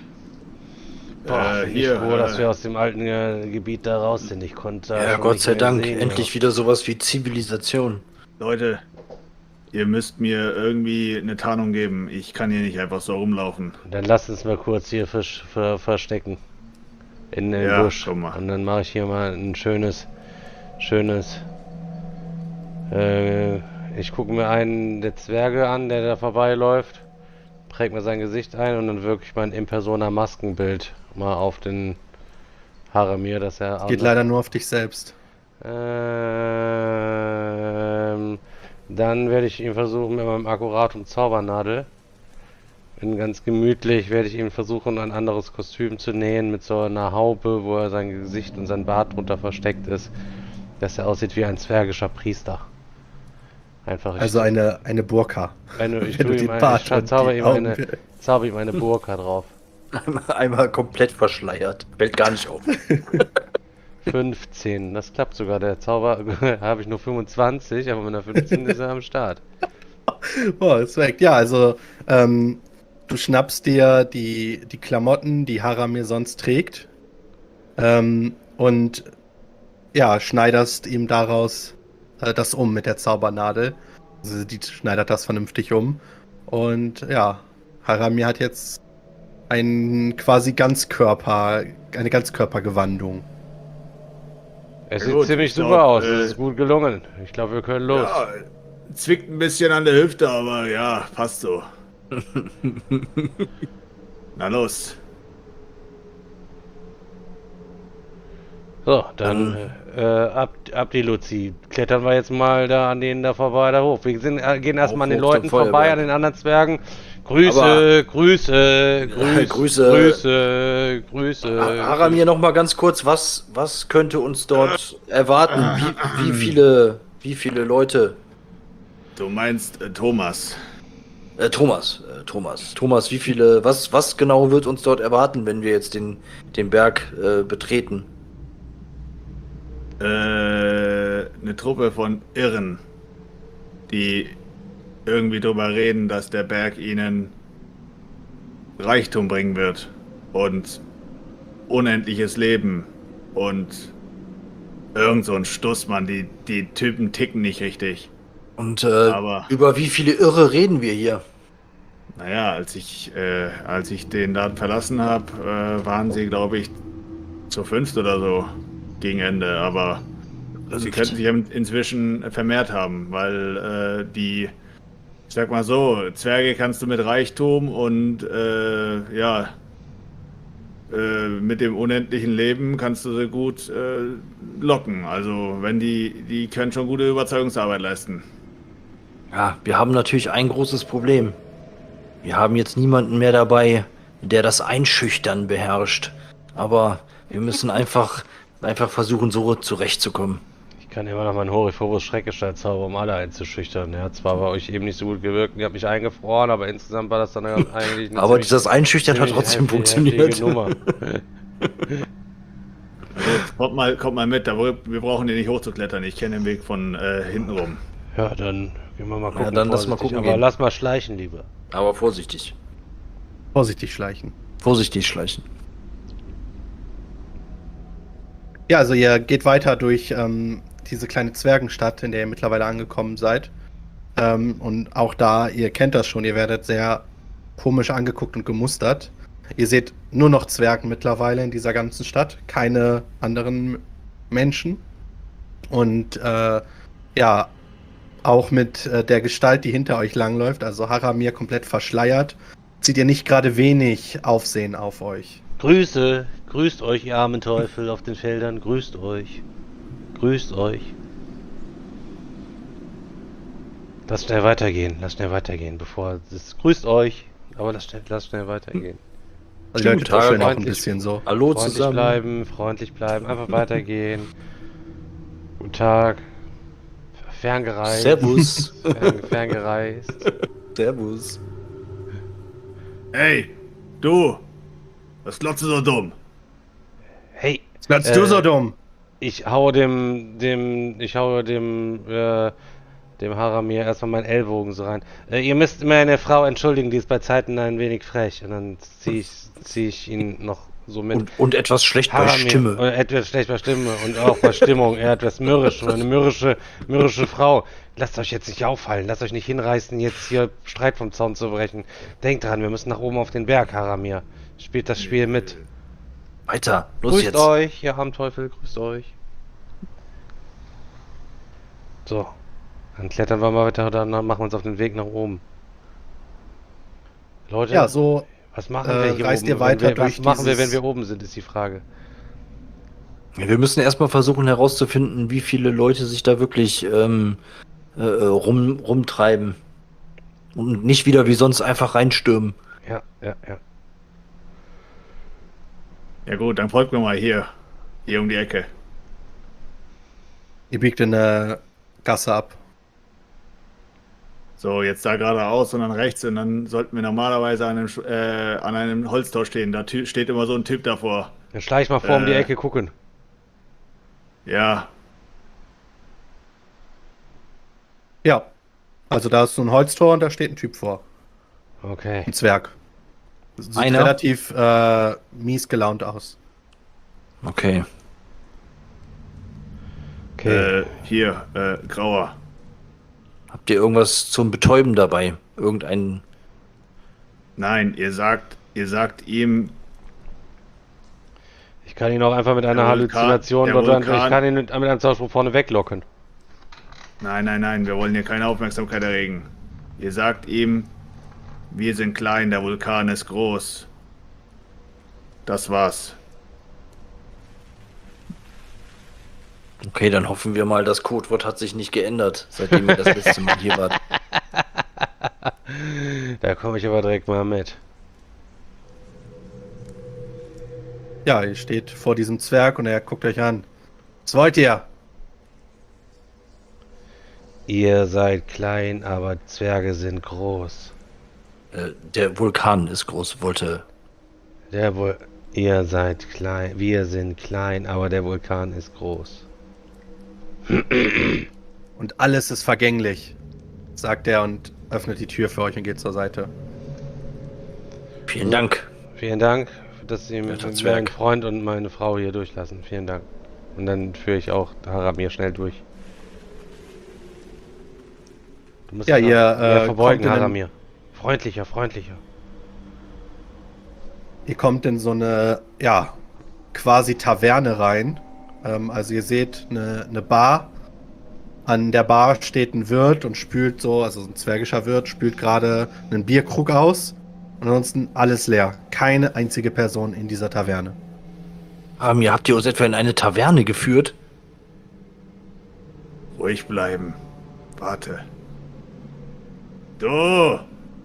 Boah, Äh, bin hier, ich froh, dass äh, wir aus dem alten äh, Gebiet da raus sind. Ich konnte da Ja, schon Gott nicht sei mehr Dank, sehen, endlich wieder sowas wie Zivilisation. Leute, ihr müsst mir irgendwie eine Tarnung geben. Ich kann hier nicht einfach so rumlaufen. ja. Dann lass uns mal kurz hier versch- ver verstecken. In den Ja, Busch. komm mal. Und dann mache ich hier mal ein schönes, schönes. Äh, ich gucke mir einen der Zwerge an, der da vorbeiläuft. Präg mir sein Gesicht ein und dann wirke ich mein In-Persona-Maskenbild mal auf den Haramir, dass er. Geht leider nur auf dich selbst. Ähm, dann werde ich ihn versuchen mit meinem Akkuratum Zaubernadel. Bin ganz gemütlich, werde ich ihm versuchen, ein anderes Kostüm zu nähen mit so einer Haube, wo er sein Gesicht und sein Bart drunter versteckt ist, dass er aussieht wie ein zwergischer Priester. Einfach ich, Also eine, eine Burka. eine, ich wenn tue du ihm den ein, Bart ich und zauber die ihm Augen- eine, zauber ihm eine Burka drauf. Einmal, einmal komplett verschleiert. Fällt gar nicht auf. fünfzehn, das klappt sogar. Der Zauber habe ich nur fünfundzwanzig, aber mit einer fünfzehn ist er am Start. Oh, ist weg. Ja, also ähm, du schnappst dir die, die Klamotten, die Haramir sonst trägt, ähm, und ja, schneiderst ihm daraus äh, das um mit der Zaubernadel. Also die schneidert das vernünftig um. Und ja, Haramir hat jetzt ein quasi Ganzkörper, eine Ganzkörpergewandung. Es Ja, sieht gut, ziemlich ich super glaub, aus, äh, es ist gut gelungen. Ich glaube, wir können los. Ja, zwickt ein bisschen an der Hüfte, aber ja, passt so. Na los. So, dann äh, ab, ab die Luzi. Klettern wir jetzt mal da an denen da vorbei, da hoch. Wir sind, äh, gehen erstmal an den Auf hoch Leuten zum vorbei, Feuerberg. an den anderen Zwergen. Grüße, Aber- Grüße, Grüße, Grüße. Grüße, Grüße. Ha- Haramir, noch mal ganz kurz, was, was könnte uns dort erwarten? Wie, wie viele, wie viele Leute? Du meinst äh, Thomas. Äh, Thomas, äh, Thomas, Thomas, wie viele, was, was genau wird uns dort erwarten, wenn wir jetzt den, den Berg äh, betreten? Äh, eine Truppe von Irren, die irgendwie drüber reden, dass der Berg ihnen Reichtum bringen wird und unendliches Leben und irgend so ein Stussmann. Die, die Typen ticken nicht richtig. Und äh, Aber- über wie viele Irre reden wir hier? Naja, als ich, äh, als ich den Laden verlassen habe, äh, waren sie, glaube ich, zu fünft oder so gegen Ende. Aber sie könnten sich in- inzwischen vermehrt haben, weil äh, die, ich sag mal so, Zwerge kannst du mit Reichtum und äh, ja, äh, mit dem unendlichen Leben kannst du sie gut äh, locken. Also wenn die, die können schon gute Überzeugungsarbeit leisten. Ja, wir haben natürlich ein großes Problem. Wir haben jetzt niemanden mehr dabei, der das Einschüchtern beherrscht. Aber wir müssen einfach, einfach versuchen, so zurechtzukommen. Ich kann immer noch meinen Horifobus Schreckgestalt zaubern, um alle einzuschüchtern. Er hat zwar bei euch eben nicht so gut gewirkt, ihr habt mich eingefroren, aber insgesamt war das dann eigentlich eine Aber ziemlich- das Einschüchtern hat ziemlich trotzdem heftige- funktioniert. heftige Nummer. Also, kommt mal, kommt mal mit, aber wir brauchen hier nicht hochzuklettern. Ich kenne den Weg von äh, hinten rum. Ja, dann gehen wir mal gucken. dann lass mal vorsichtig. gucken Aber gehen. lass mal schleichen lieber. Aber vorsichtig. Vorsichtig schleichen. Vorsichtig schleichen. Ja, also ihr geht weiter durch ähm, diese kleine Zwergenstadt, in der ihr mittlerweile angekommen seid. Ähm, und auch da, ihr kennt das schon, ihr werdet sehr komisch angeguckt und gemustert. Ihr seht nur noch Zwergen mittlerweile in dieser ganzen Stadt, keine anderen Menschen. Und äh, ja, auch mit äh, der Gestalt, die hinter euch langläuft, also Haramir komplett verschleiert, zieht ihr nicht gerade wenig Aufsehen auf euch. Grüße, grüßt euch, ihr armen Teufel auf den Feldern, grüßt euch. Grüßt euch. Lass schnell weitergehen, lass schnell weitergehen, bevor es grüßt euch, aber lass schnell, lass schnell weitergehen. Also die Leute Guten Tag, tuscheln auch ein freundlich. bisschen so. Hallo Freundlich zusammen. bleiben, freundlich bleiben, einfach weitergehen. Guten Tag. Ferngereist. Servus. Fern, ferngereist. Servus. Hey, du! Was glotzt du so dumm? Hey, Glotzt Äh, du so dumm? ich hau dem, dem, ich hau dem, äh, dem Haramir erstmal meinen Ellbogen so rein. Äh, ihr müsst meine Frau entschuldigen, die ist bei Zeiten ein wenig frech. Und dann zieh ich, zieh ich ihn noch so mit. Und, und etwas schlecht bei Haramir, Stimme. Oder etwas schlecht bei Stimme und auch bei Stimmung. Er hat etwas mürrisch und eine mürrische, mürrische Frau. Lasst euch jetzt nicht auffallen, lasst euch nicht hinreißen, jetzt hier Streit vom Zaun zu brechen. Denkt dran, wir müssen nach oben auf den Berg, Haramir. Spielt das Spiel mit. Weiter. Los Grüßt jetzt. euch, ihr Abendteufel, grüßt euch. So, dann klettern wir mal weiter, dann machen wir uns auf den Weg nach oben. Leute, Ja, so was machen äh, wir hier reist oben? ihr weiter wenn wir, was durch machen wir, wenn dieses- wir oben sind, ist die Frage. Ja, wir müssen erstmal versuchen herauszufinden, wie viele Leute sich da wirklich ähm, äh, rum, rumtreiben. Und nicht wieder wie sonst einfach reinstürmen. Ja, ja, ja. Ja gut, dann folgt mir mal hier. Hier um die Ecke. Ihr biegt in eine Gasse ab. So, jetzt da geradeaus und dann rechts und dann sollten wir normalerweise an einem, Sch- äh, an einem Holztor stehen. Da tü- steht immer so ein Typ davor. Dann schleich ich mal vor um die Äh. Ecke gucken. Ja, Ja. Also da ist so ein Holztor und da steht ein Typ vor. Okay. Ein Zwerg. Sieht Einer? relativ äh, mies gelaunt aus. Okay. Okay. äh, hier, äh, Grauer. Habt ihr irgendwas zum Betäuben dabei? Irgendein. Nein, ihr sagt, ihr sagt ihm, Ich kann ihn auch einfach mit einer der Vulkan- Halluzinationen der dort an, ich Vulkan- kann ihn mit, mit einem Zauberspruch vorne weglocken. nein, nein, nein, wir wollen hier keine Aufmerksamkeit erregen. Ihr sagt ihm, wir sind klein, der Vulkan ist groß. Das war's. Okay, dann hoffen wir mal, das Codewort hat sich nicht geändert, seitdem ihr das letzte Mal hier wart. Da komme ich aber direkt mal mit. Ja, ihr steht vor diesem Zwerg und er guckt euch an. Was wollt ihr? Ihr seid klein, aber Zwerge sind groß. Äh, der Vulkan ist groß, wollte. Der Vul Ihr seid klein, wir sind klein, aber der Vulkan ist groß. Und alles ist vergänglich, sagt er und öffnet die Tür für euch und geht zur Seite. Vielen Dank. Vielen Dank, dass Sie Werter mit Zwerg. meinen Freund und meine Frau hier durchlassen. Vielen Dank. Und dann führe ich auch Haramir schnell durch. Du musst Ja, dich noch ihr, mehr äh, verbeugen, kommt in den- Haramir. Freundlicher, freundlicher. Ihr kommt in so eine, ja, quasi Taverne rein. Ähm, also ihr seht eine, eine Bar. An der Bar steht ein Wirt und spült so, also ein zwergischer Wirt, spült gerade einen Bierkrug aus. Und ansonsten alles leer. Keine einzige Person in dieser Taverne. Ähm, ihr habt ihr uns etwa in eine Taverne geführt? Ruhig bleiben. Warte. Du!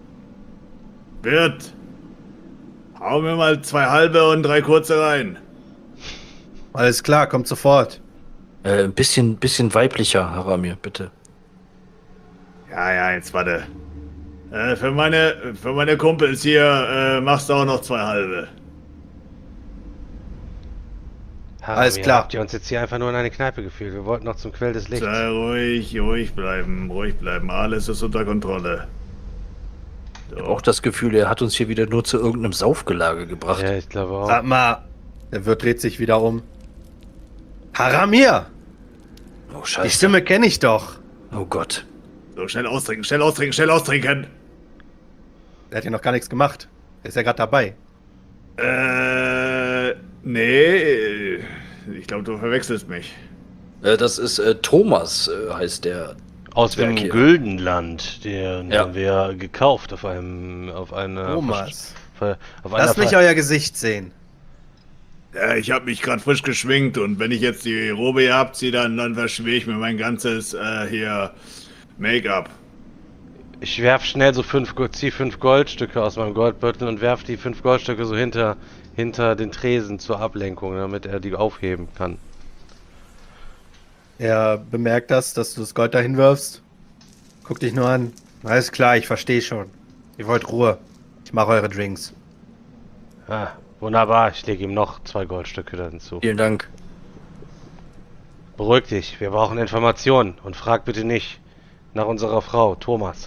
Wirt! Hau mir mal zwei halbe und drei kurze rein. Alles klar, kommt sofort. Äh, ein bisschen, bisschen weiblicher, Haramir, bitte. Ja, ja, jetzt warte. Äh, für meine, für meine Kumpels hier äh, machst du auch noch zwei halbe. Haramir, Alles klar. Habt ihr uns jetzt hier einfach nur in eine Kneipe geführt? Wir wollten noch zum Quell des Lichts. Sei ruhig, ruhig bleiben, ruhig bleiben. Alles ist unter Kontrolle. Ich habe auch das Gefühl, er hat uns hier wieder nur zu irgendeinem Saufgelage gebracht. Ja, ich glaube auch. Sag mal, der Wirt dreht sich wieder um. Haramir! Oh, Die scheiße. Stimme kenne ich doch. Oh Gott. So, schnell austrinken, schnell austrinken, schnell austrinken. Der hat ja noch gar nichts gemacht. Er ist ja gerade dabei. Äh, nee, ich glaube, du verwechselst mich. Äh, das ist äh, Thomas, äh, heißt der. Aus dem Zwerg hier. Güldenland, den Ja. haben wir gekauft auf einem, auf einer, Thomas. Ver- auf einer Lass mich Ver- euer Gesicht sehen. Ja, ich habe mich gerade frisch geschminkt und wenn ich jetzt die Robe hier abziehe, dann, dann verschmier ich mir mein ganzes äh, hier Make-up. Ich werf schnell so fünf, Go- zieh fünf Goldstücke aus meinem Goldbeutel und werf die fünf Goldstücke so hinter, hinter den Tresen zur Ablenkung, damit er die aufheben kann. Er bemerkt das, dass du das Gold dahin wirfst. Guck dich nur an. Alles klar, ich verstehe schon. Ihr wollt Ruhe. Ich mache eure Drinks. Ah, wunderbar. Ich lege ihm noch zwei Goldstücke dazu. Vielen Dank. Beruhig dich. Wir brauchen Informationen. Und frag bitte nicht nach unserer Frau, Thomas.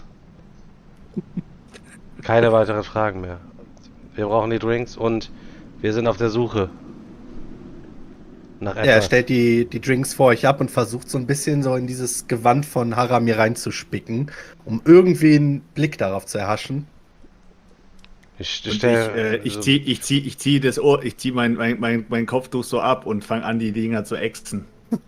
Keine weiteren Fragen mehr. Wir brauchen die Drinks und wir sind auf der Suche nach etwas. Ja, er stellt die, die Drinks vor euch ab und versucht so ein bisschen so in dieses Gewand von Haramir reinzuspicken, um irgendwie einen Blick darauf zu erhaschen. Ich, Und ich, stell, äh, ich zieh, ich zieh, ich zieh das Ohr, ich zieh mein, mein, mein, mein Kopftuch so ab und fang an, die Dinger zu ächzen.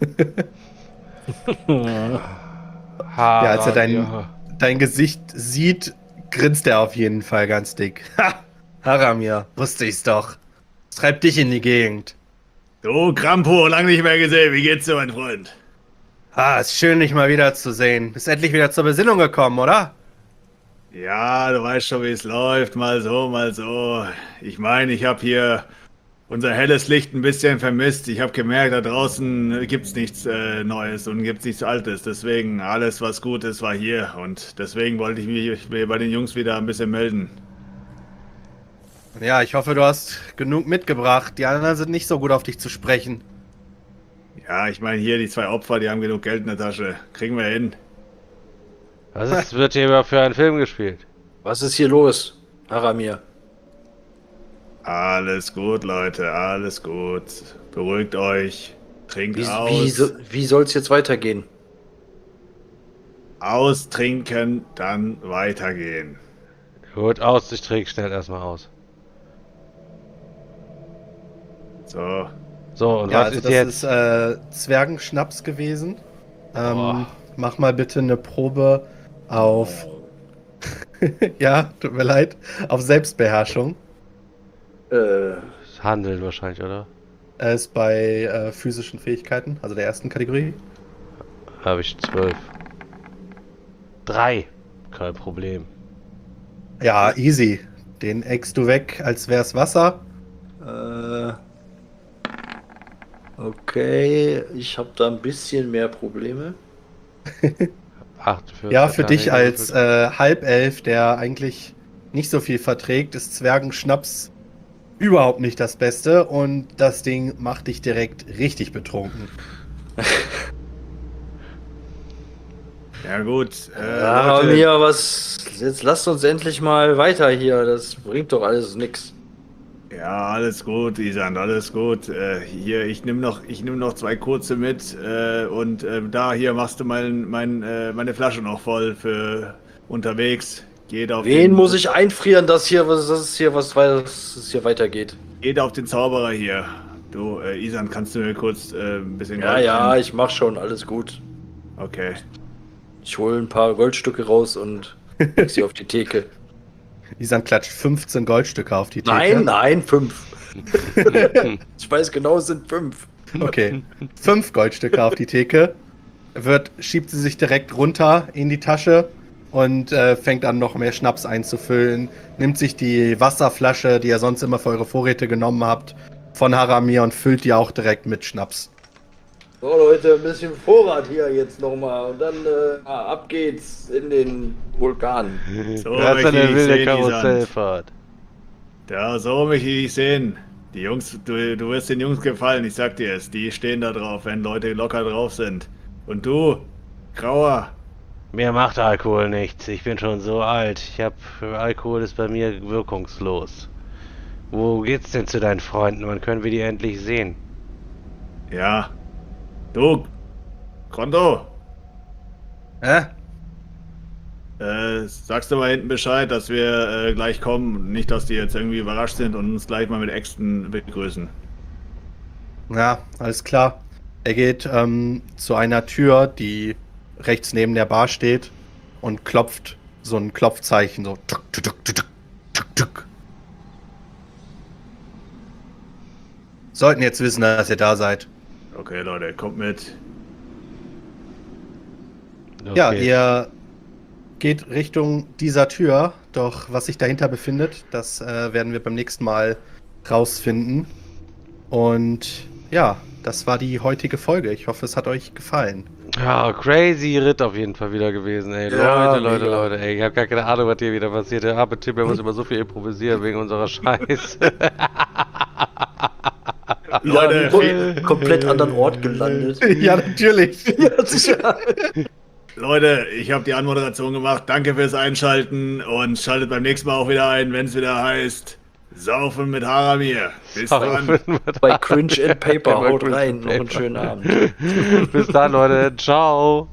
Ja, als er dein, dein Gesicht sieht, grinst er auf jeden Fall ganz dick. Ha! Haramir, wusste ich's doch. Was treibt dich in die Gegend? Du, Krampo, lang nicht mehr gesehen. Wie geht's dir, mein Freund? Ah, ist schön, dich mal wieder zu sehen. Bist endlich wieder zur Besinnung gekommen, oder? Ja, du weißt schon, wie es läuft. Mal so, mal so. Ich meine, ich habe hier unser helles Licht ein bisschen vermisst. Ich habe gemerkt, da draußen gibt's nichts äh, Neues und gibt's nichts Altes. Deswegen, alles, was gut ist, war hier. Und deswegen wollte ich mich bei den Jungs wieder ein bisschen melden. Ja, ich hoffe, du hast genug mitgebracht. Die anderen sind nicht so gut auf dich zu sprechen. Ja, ich meine, hier die zwei Opfer, die haben genug Geld in der Tasche. Kriegen wir hin. Was ist, wird hier überhaupt für einen Film gespielt? Was ist hier los, Haramir? Alles gut, Leute, alles gut. Beruhigt euch. Trinkt Wie, aus. wie, so, wie soll's jetzt weitergehen? Austrinken, dann weitergehen. Gut, aus, ich trinke schnell erstmal aus. So. So, und Ja, was also ist das jetzt? ist äh, Zwergenschnaps gewesen. Ähm, Boah. mach mal bitte eine Probe auf... ja, tut mir leid. Auf Selbstbeherrschung. Äh, Handeln wahrscheinlich, oder? Er ist bei äh, physischen Fähigkeiten, also der ersten Kategorie. Habe ich zwölf. Drei. Kein Problem. Ja, easy. Den eckst du weg, als wär's Wasser. äh, okay, ich habe da ein bisschen mehr Probleme. achtundvierzig. Ja, für hat dich er als gewürfelt. äh, Halbelf, der eigentlich nicht so viel verträgt, ist Zwergenschnaps überhaupt nicht das Beste und das Ding macht dich direkt richtig betrunken. Ja gut. Äh, Leute, Haramir, was? Jetzt lasst uns endlich mal weiter hier. Das bringt doch alles nix. ja, alles gut, Isan, alles gut. Äh, hier, ich nehme noch, ich nehm noch zwei kurze mit äh, und äh, da hier machst du mein, mein, äh, meine Flasche noch voll für unterwegs. Geht auf Wen den, muss ich einfrieren, dass hier was, dass es hier was, was es hier weitergeht? Geht auf den Zauberer hier. Du, äh, Isan, kannst du mir kurz äh, ein bisschen Ja, Gold ja, geben? ich mach schon, alles gut. Okay. Ich hole ein paar Goldstücke raus und leg sie auf die Theke. Isan klatscht fünfzehn Goldstücke auf die Theke. Nein, nein, fünf. Ich weiß genau, es sind fünf. Okay, fünf Goldstücke auf die Theke. Wird, schiebt sie sich direkt runter in die Tasche und äh, fängt an, noch mehr Schnaps einzufüllen. Nimmt sich die Wasserflasche, die ihr sonst immer für eure Vorräte genommen habt, von Haramir und füllt die auch direkt mit Schnaps. So Leute, ein bisschen Vorrat hier jetzt nochmal und dann äh, ab geht's in den Vulkan. So Das ist möchte eine ich wilde sehen, Isan. Karussellfahrt. Ja, so möchte ich dich sehen. Die Jungs, du, du wirst den Jungs gefallen, ich sag dir es. Die stehen da drauf, wenn Leute locker drauf sind. Und du, Grauer, Mir macht Alkohol nichts. Ich bin schon so alt. Ich hab Alkohol ist bei mir wirkungslos. Wo geht's denn zu deinen Freunden? Wann können wir die endlich sehen? ja. Du, Konto, Hä? äh, sagst du mal hinten Bescheid, dass wir äh, gleich kommen. Nicht, dass die jetzt irgendwie überrascht sind und uns gleich mal mit Äxten begrüßen. Ja, alles klar. Er geht ähm, zu einer Tür, die rechts neben der Bar steht und klopft so ein Klopfzeichen, so tuk, tuk, tuk, tuk, tuk, tuk. Sollten jetzt wissen, dass ihr da seid. Okay, Leute, kommt mit. Ja, Okay. ihr geht Richtung dieser Tür, doch was sich dahinter befindet, das äh, werden wir beim nächsten Mal rausfinden. Und ja, das war die heutige Folge. Ich hoffe, es hat euch gefallen. Ja, crazy Ritt auf jeden Fall wieder gewesen, ey. Ja, Leute, Leute, mega. Leute, ey. Ich hab gar keine Ahnung, was hier wieder passiert. Der arme Typ, der muss immer so viel improvisieren wegen unserer Scheiße. Leute, Kom komplett anderen Ort gelandet. Ja, natürlich. Ja, sicher. Leute, ich habe die Anmoderation gemacht. Danke fürs Einschalten und schaltet beim nächsten Mal auch wieder ein, wenn es wieder heißt Saufen mit Haramir. Bis dann. Bei Cringe and Paper. Haut rein. Noch einen schönen Abend. Bis dann, Leute. Ciao.